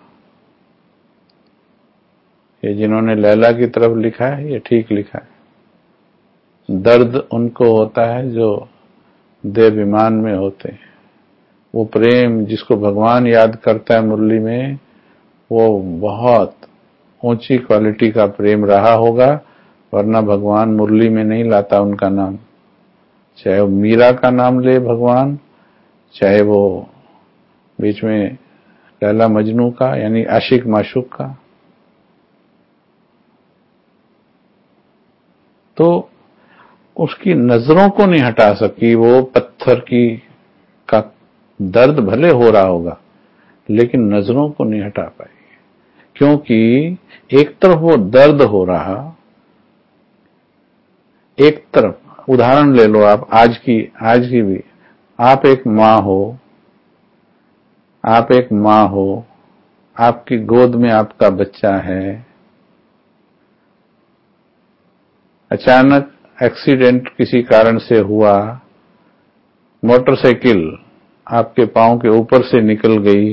ये जिन्होंने लैला की तरफ लिखा है, ये ठीक लिखा है। दर्द उनको होता है जो देवाभिमान में होते हैं। वो प्रेम जिसको भगवान याद करता है मुरली में, वो बहुत ऊंची क्वालिटी का प्रेम रहा होगा, वरना भगवान मुरली में नहीं लाता उनका नाम। चाहे वो मीरा का नाम ले भगवान, चाहे वो बीच में लैला मजनू का, यानी आशिक माशूक का। तो उसकी नजरों को नहीं हटा सकी। वो पत्थर की का दर्द भले हो रहा होगा, लेकिन नजरों को नहीं हटा पाई, क्योंकि एक तरफ वो दर्द हो रहा, एक तरफ उदाहरण ले लो आप आज की आज की भी, आप एक माँ हो, आप एक माँ हो, आपकी गोद में आपका बच्चा है, अचानक एक्सीडेंट किसी कारण से हुआ, मोटरसाइकिल आपके पांव के ऊपर से निकल गई,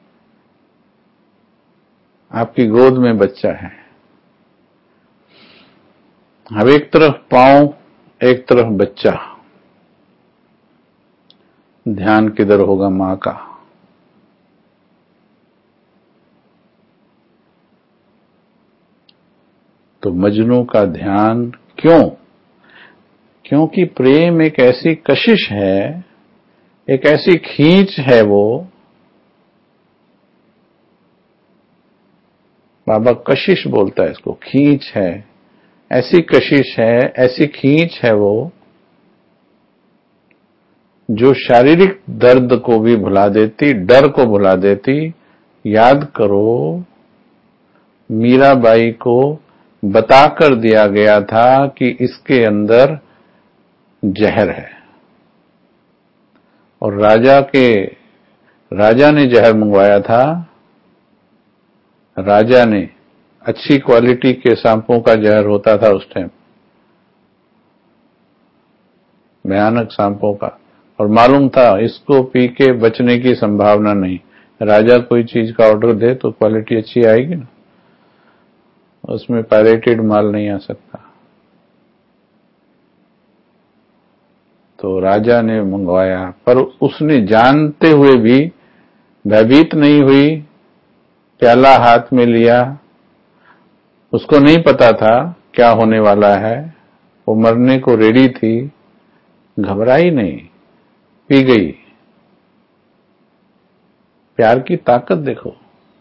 आपकी गोद में बच्चा है। अब एक तरफ पांव, एक तरफ बच्चा, ध्यान किधर होगा मां का। तो मजनू का ध्यान क्यों? क्योंकि प्रेम एक ऐसी कशिश है, एक ऐसी खींच है, वो बाबा कशिश बोलता है इसको, खींच है, ऐसी कशिश है, ऐसी खींच है वो, जो शारीरिक दर्द को भी भुला देती, डर को भुला देती। याद करो, मीराबाई को बताकर दिया गया था कि इसके अंदर जहर है, और राजा के राजा ने जहर मंगवाया था। राजा ने, अच्छी क्वालिटी के सांपों का जहर होता था उस टाइम, भयानक सांपों का, और मालूम था इसको पी के बचने की संभावना नहीं। राजा कोई चीज का ऑर्डर दे तो क्वालिटी अच्छी आएगी ना, उसमें पायरेटेड माल नहीं आ सकता। तो राजा ने मंगवाया, पर उसने जानते हुए भी भयभीत नहीं हुई, प्याला हाथ में लिया। उसको नहीं पता था क्या होने वाला है, वो मरने को रेडी थी, घबराई नहीं, पी गई। प्यार की ताकत देखो।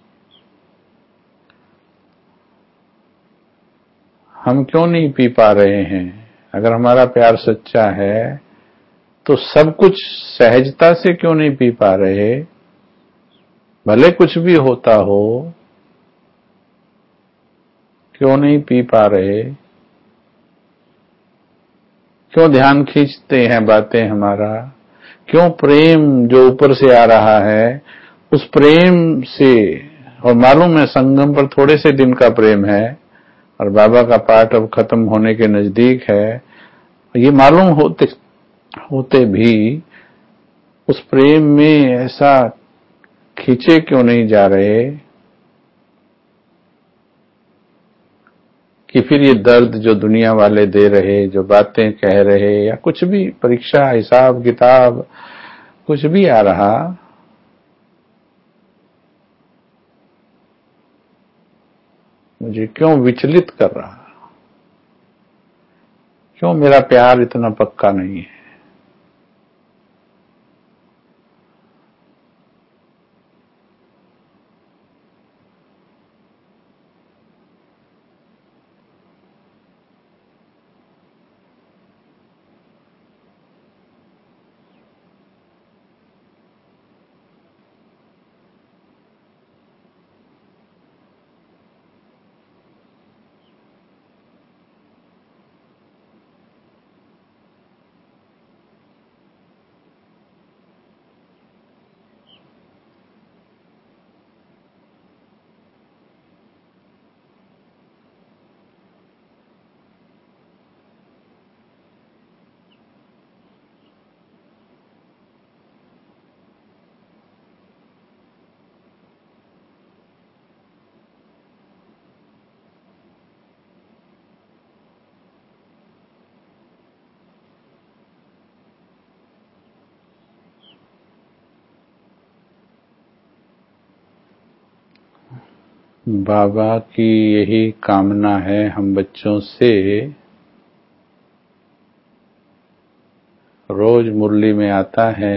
हम क्यों नहीं पी पा रहे हैं? अगर हमारा प्यार सच्चा है तो सब कुछ सहजता से क्यों नहीं पी पा रहे? भले कुछ भी होता हो, क्यों नहीं पी पा रहे? क्यों ध्यान खींचते हैं बातें हमारा? क्यों प्रेम जो ऊपर से आ रहा है, उस प्रेम से, और मालूम है संगम पर थोड़े से दिन का प्रेम है और बाबा का पाठ अब खत्म होने के नजदीक है, ये मालूम होते होते भी उस प्रेम में ऐसा खींचे क्यों नहीं जा रहे कि फिर ये दर्द जो दुनिया वाले दे रहे, जो बातें कह रहे, या कुछ भी परीक्षा, हिसाब किताब, कुछ भी आ रहा, मुझे क्यों विचलित कर रहा? क्यों मेरा प्यार इतना पक्का नहीं है? बाबा की यही कामना है हम बच्चों से। रोज मुरली में आता है,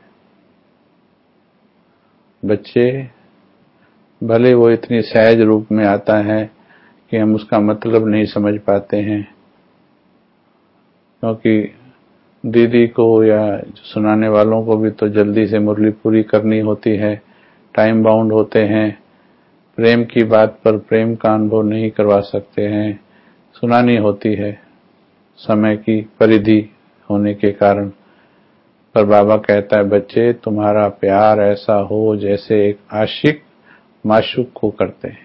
बच्चे भले वो इतनी सहज रूप में आता है कि हम उसका मतलब नहीं समझ पाते हैं, क्योंकि दीदी को या सुनाने वालों को भी तो जल्दी से मुरली पूरी करनी होती है, टाइम बाउंड होते हैं, प्रेम की बात पर प्रेम का अनुभव नहीं करवा सकते हैं, सुनानी होती है समय की परिधि होने के कारण। पर बाबा कहता है, बच्चे तुम्हारा प्यार ऐसा हो जैसे एक आशिक माशूक को करते हैं।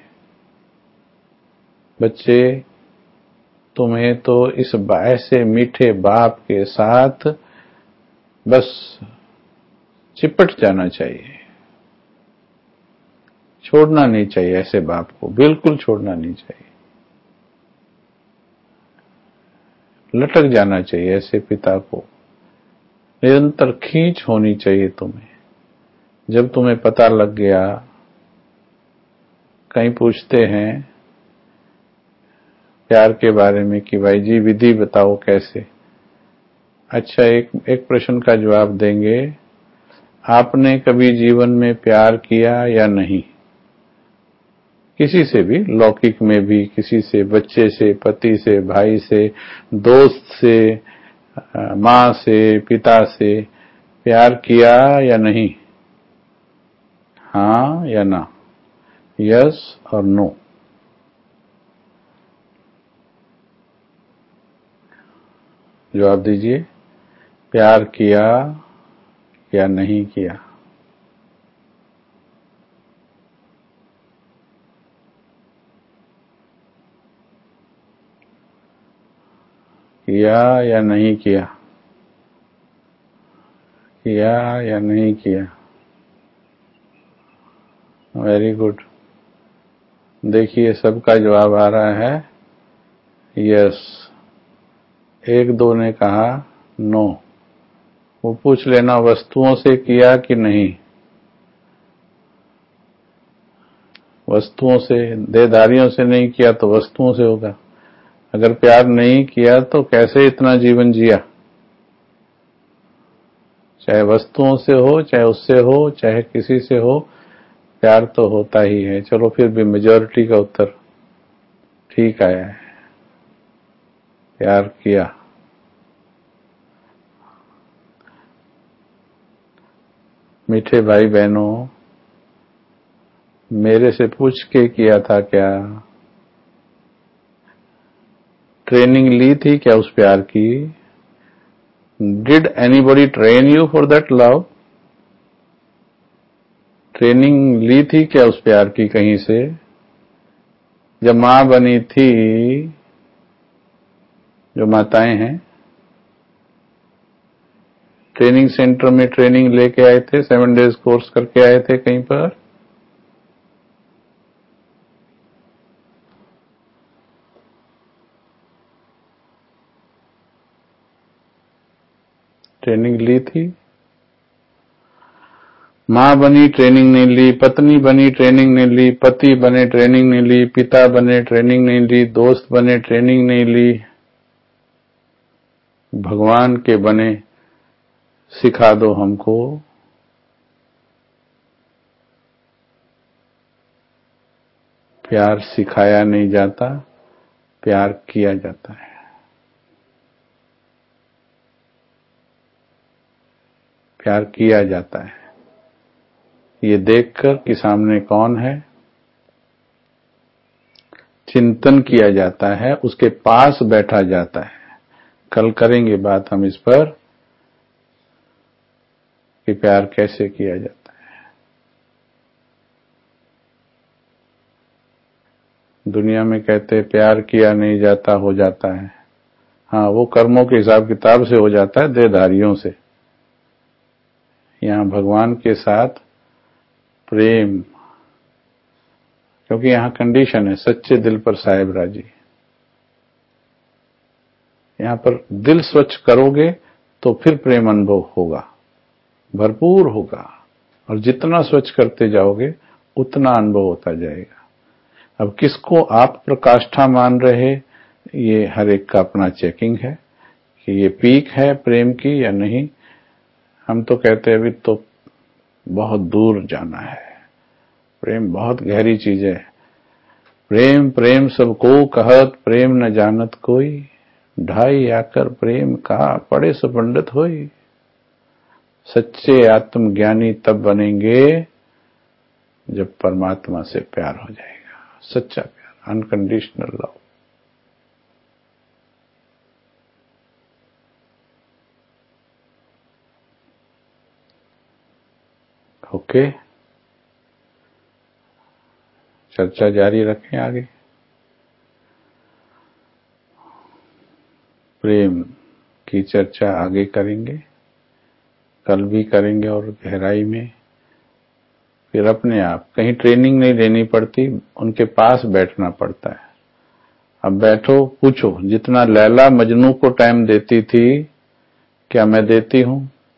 बच्चे तुम्हें तो इस ऐसे मीठे बाप के साथ बस चिपट जाना चाहिए, छोड़ना नहीं चाहिए, ऐसे बाप को बिल्कुल छोड़ना नहीं चाहिए, लटक जाना चाहिए ऐसे पिता को। निरंतर खींच होनी चाहिए तुम्हें। जब तुम्हें पता लग गया, कहीं पूछते हैं प्यार के बारे में कि भाई जी विधि बताओ कैसे। अच्छा, एक एक प्रश्न का जवाब देंगे, आपने कभी जीवन में प्यार किया या नहीं? किसी से भी, लौकिक में भी, किसी से, बच्चे से, पति से, भाई से, दोस्त से, माँ से, पिता से प्यार किया या नहीं? हाँ या ना? यस और नो? जवाब दीजिए, प्यार किया या नहीं किया? किया या नहीं किया? किया या नहीं किया? Very good. देखिए सबका जवाब आ रहा है यस। एक दो ने कहा नो। वो पूछ लेना वस्तुओं से किया कि नहीं। वस्तुओं से, देहधारियों से नहीं किया तो वस्तुओं से होगा। अगर प्यार नहीं किया तो कैसे इतना जीवन जिया? चाहे वस्तुओं से हो, चाहे उससे हो, चाहे किसी से हो, प्यार तो होता ही है। चलो फिर भी मेजॉरिटी का उत्तर ठीक आया है, प्यार किया। मीठे भाई बहनों, मेरे से पूछ के किया था क्या? ट्रेनिंग ली थी क्या उस प्यार की? Did anybody train you for that love? Training ली थी क्या उस प्यार की कहीं से? जब मां बनी थी, जो माताएं हैं, ट्रेनिंग सेंटर में ट्रेनिंग लेके आए थे, सेवन डेज कोर्स करके आए थे कहीं पर? ट्रेनिंग ली थी? मां बनी ट्रेनिंग नहीं ली, पत्नी बनी ट्रेनिंग नहीं ली, पति बने ट्रेनिंग नहीं ली, पिता बने ट्रेनिंग नहीं ली, दोस्त बने ट्रेनिंग नहीं ली, भगवान के बने सिखा दो हमको। प्यार सिखाया नहीं जाता, प्यार किया जाता है। प्यार किया जाता है ये देखकर कि सामने कौन है, चिंतन किया जाता है, उसके पास बैठा जाता है। कल करेंगे बात हम इस पर कि प्यार कैसे किया जाता है। दुनिया में कहते प्यार किया नहीं जाता, हो जाता है। हाँ, वो कर्मों के हिसाब किताब से हो जाता है, देहधारियों से। यहाँ भगवान के साथ प्रेम, क्योंकि यहाँ कंडीशन है सच्चे दिल पर साहेब राजी। यहाँ पर दिल स्वच्छ करोगे तो फिर प्रेम अनुभव होगा, भरपूर होगा, और जितना स्वच्छ करते जाओगे उतना अनुभव होता जाएगा। अब किसको आप प्रकाष्ठा मान रहे, ये हर एक का अपना चेकिंग है कि ये पीक है प्रेम की या नहीं। हम तो कहते हैं अभी तो बहुत दूर जाना है, प्रेम बहुत गहरी चीज है। प्रेम प्रेम सबको कहत, प्रेम न जानत कोई, ढाई आकर प्रेम कहा, पढ़े सो पंडित होई। सच्चे आत्मज्ञानी तब बनेंगे जब परमात्मा से प्यार हो जाएगा, सच्चा प्यार, अनकंडीशनल लव। ओके, चर्चा जारी रखें आगे। प्रेम की चर्चा आगे करेंगे, कल भी करेंगे और गहराई में। फिर अपने आप, कहीं ट्रेनिंग नहीं लेनी पड़ती, उनके पास बैठना पड़ता है। अब बैठो, पूछो, जितना लैला मजनू को टाइम देती थी क्या मैं देती हूं?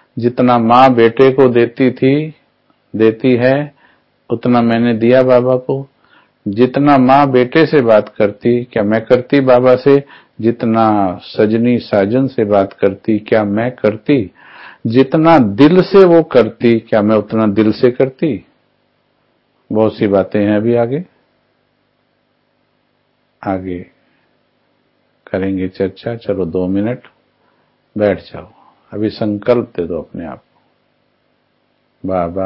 जितना माँ बेटे को देती थी देती है उतना मैंने दिया बाबा को। जितना माँ बेटे से बात करती क्या मैं करती बाबा से, जितना सजनी साजन से बात करती क्या मैं करती, जितना दिल से वो करती क्या मैं उतना दिल से करती। बहुत सी बातें हैं अभी आगे आगे करेंगे चर्चा। चलो दो मिनट बैठ जाओ, अभी संकल्प दे दो अपने आप को, बाबा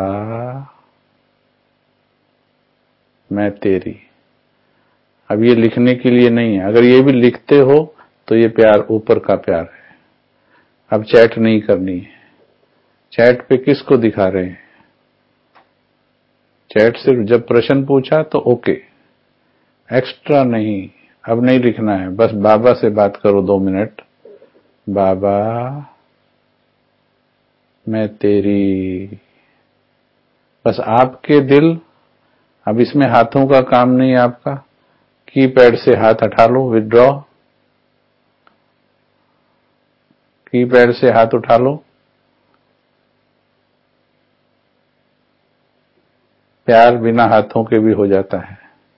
मैं तेरी। अब ये लिखने के लिए नहीं है, अगर ये भी लिखते हो तो ये प्यार ऊपर का प्यार है। अब चैट नहीं करनी है। चैट पे किसको दिखा रहे हैं? चैट सिर्फ जब प्रश्न पूछा तो ओके, एक्स्ट्रा नहीं। अब नहीं लिखना है, बस बाबा से बात करो दो मिनट। बाबा मैं तेरी। बस आपके दिल, अब इसमें हाथों का काम नहीं आपका। कीपैड से हाथ हटा लो, विथड्रॉ। कीपैड से हाथ उठा लो। प्यार बिना हाथों के भी हो जाता है।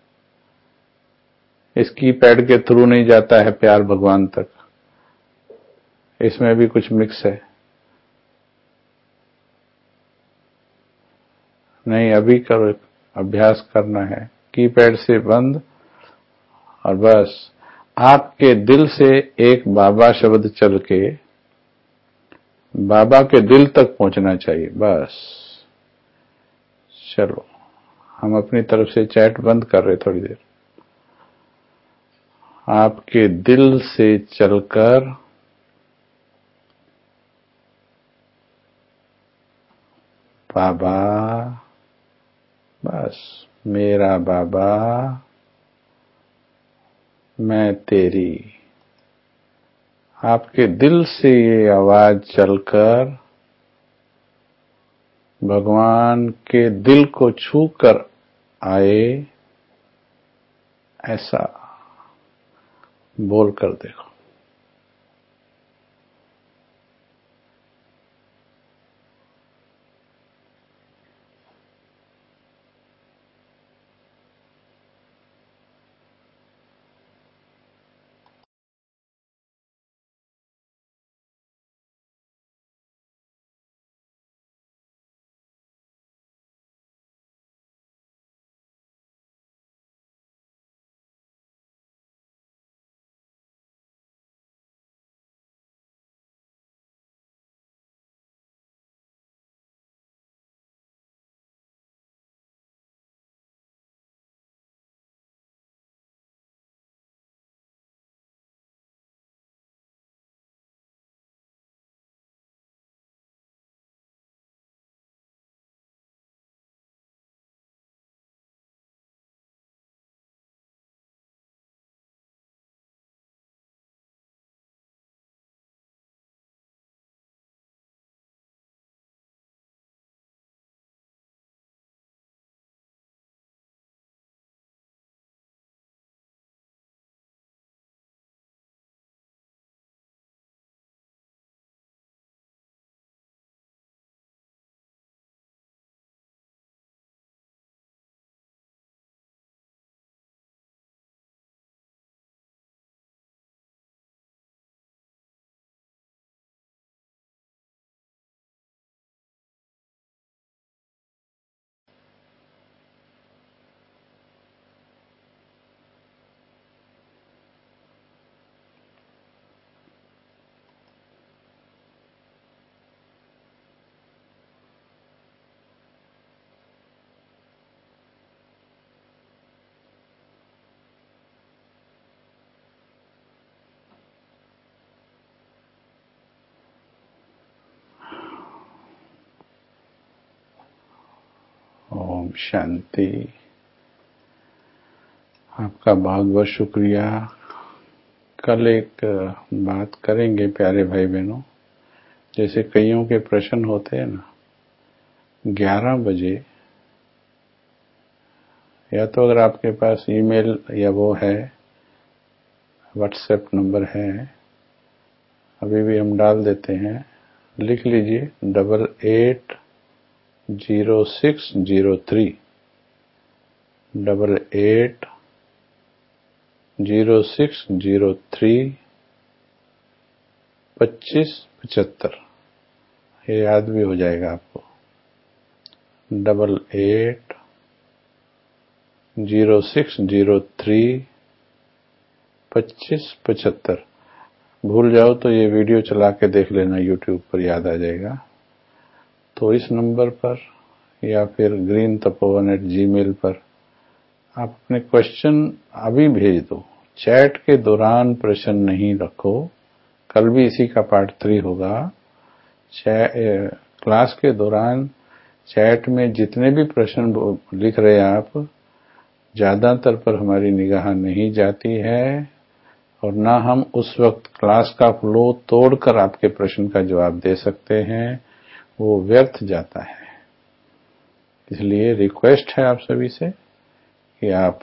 इस कीपैड के थ्रू नहीं जाता है प्यार भगवान तक, इसमें भी कुछ मिक्स है। नहीं, अभी करो, अभ्यास करना है। कीपैड से बंद, और बस आपके दिल से एक बाबा शब्द चल के बाबा के दिल तक पहुंचना चाहिए। बस चलो, हम अपनी तरफ से चैट बंद कर रहे थोड़ी देर। आपके दिल से चलकर बाबा, बस मेरा बाबा मैं तेरी। आपके दिल से ये आवाज चलकर भगवान के दिल को छूकर आए, ऐसा बोल कर देखो। ओम शांति। आपका बहुत बहुत शुक्रिया। कल एक बात करेंगे प्यारे भाई बहनों, जैसे कईयों के प्रश्न होते हैं ना, ग्यारह बजे, या तो अगर आपके पास ईमेल या वो है, व्हाट्सएप नंबर है, अभी भी हम डाल देते हैं, लिख लीजिए double eight zero six zero three double eight zero six zero three पच्चीस पचहत्तर। ये याद भी हो जाएगा आपको। Double eight zero six zero three पच्चीस पचहत्तर। भूल जाओ तो ये वीडियो चला के देख लेना, यूट्यूब पर याद आ जाएगा। तो इस नंबर पर या फिर green Tapovan at G mail पर आप अपने क्वेश्चन अभी भेज दो। चैट के दौरान प्रश्न नहीं रखो। कल भी इसी का पार्ट थ्री होगा। क्लास के दौरान चैट में जितने भी प्रश्न लिख रहे हैं आप, ज्यादातर पर हमारी निगाह नहीं जाती है और ना हम उस वक्त क्लास का फ्लो तोड़कर आपके प्रश्न का जवाब दे सकते हैं, वो व्यर्थ जाता है। इसलिए रिक्वेस्ट है आप सभी से कि आप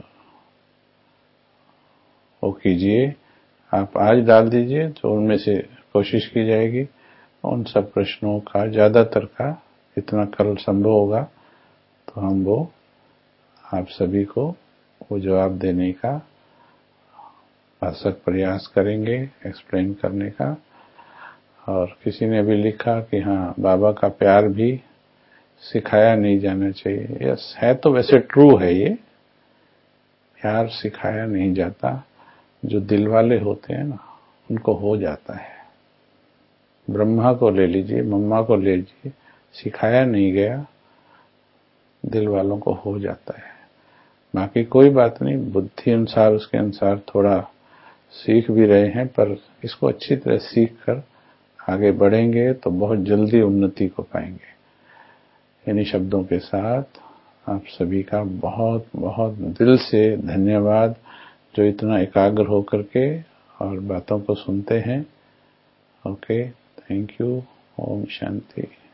वो कीजिए, आप आज डाल दीजिए तो उनमें से कोशिश की जाएगी उन सब प्रश्नों का, ज्यादातर का, इतना कल संभव होगा तो हम वो आप सभी को वो जवाब देने का भरसक प्रयास करेंगे, एक्सप्लेन करने का। और किसी ने भी लिखा कि हाँ, बाबा का प्यार भी सिखाया नहीं जाना चाहिए। यस, है तो वैसे ट्रू है, ये प्यार सिखाया नहीं जाता। जो दिल वाले होते हैं ना, उनको हो जाता है। ब्रह्मा को ले लीजिए, मम्मा को ले लीजिए, सिखाया नहीं गया, दिल वालों को हो जाता है। बाकी कोई बात नहीं, बुद्धि अनुसार उसके अनुसार थोड़ा सीख भी रहे हैं, पर इसको अच्छी तरह सीख कर आगे बढ़ेंगे तो बहुत जल्दी उन्नति को पाएंगे। इन्हीं शब्दों के साथ आप सभी का बहुत बहुत दिल से धन्यवाद, जो इतना एकाग्र होकर के और बातों को सुनते हैं। Okay, thank you. Om Shanti.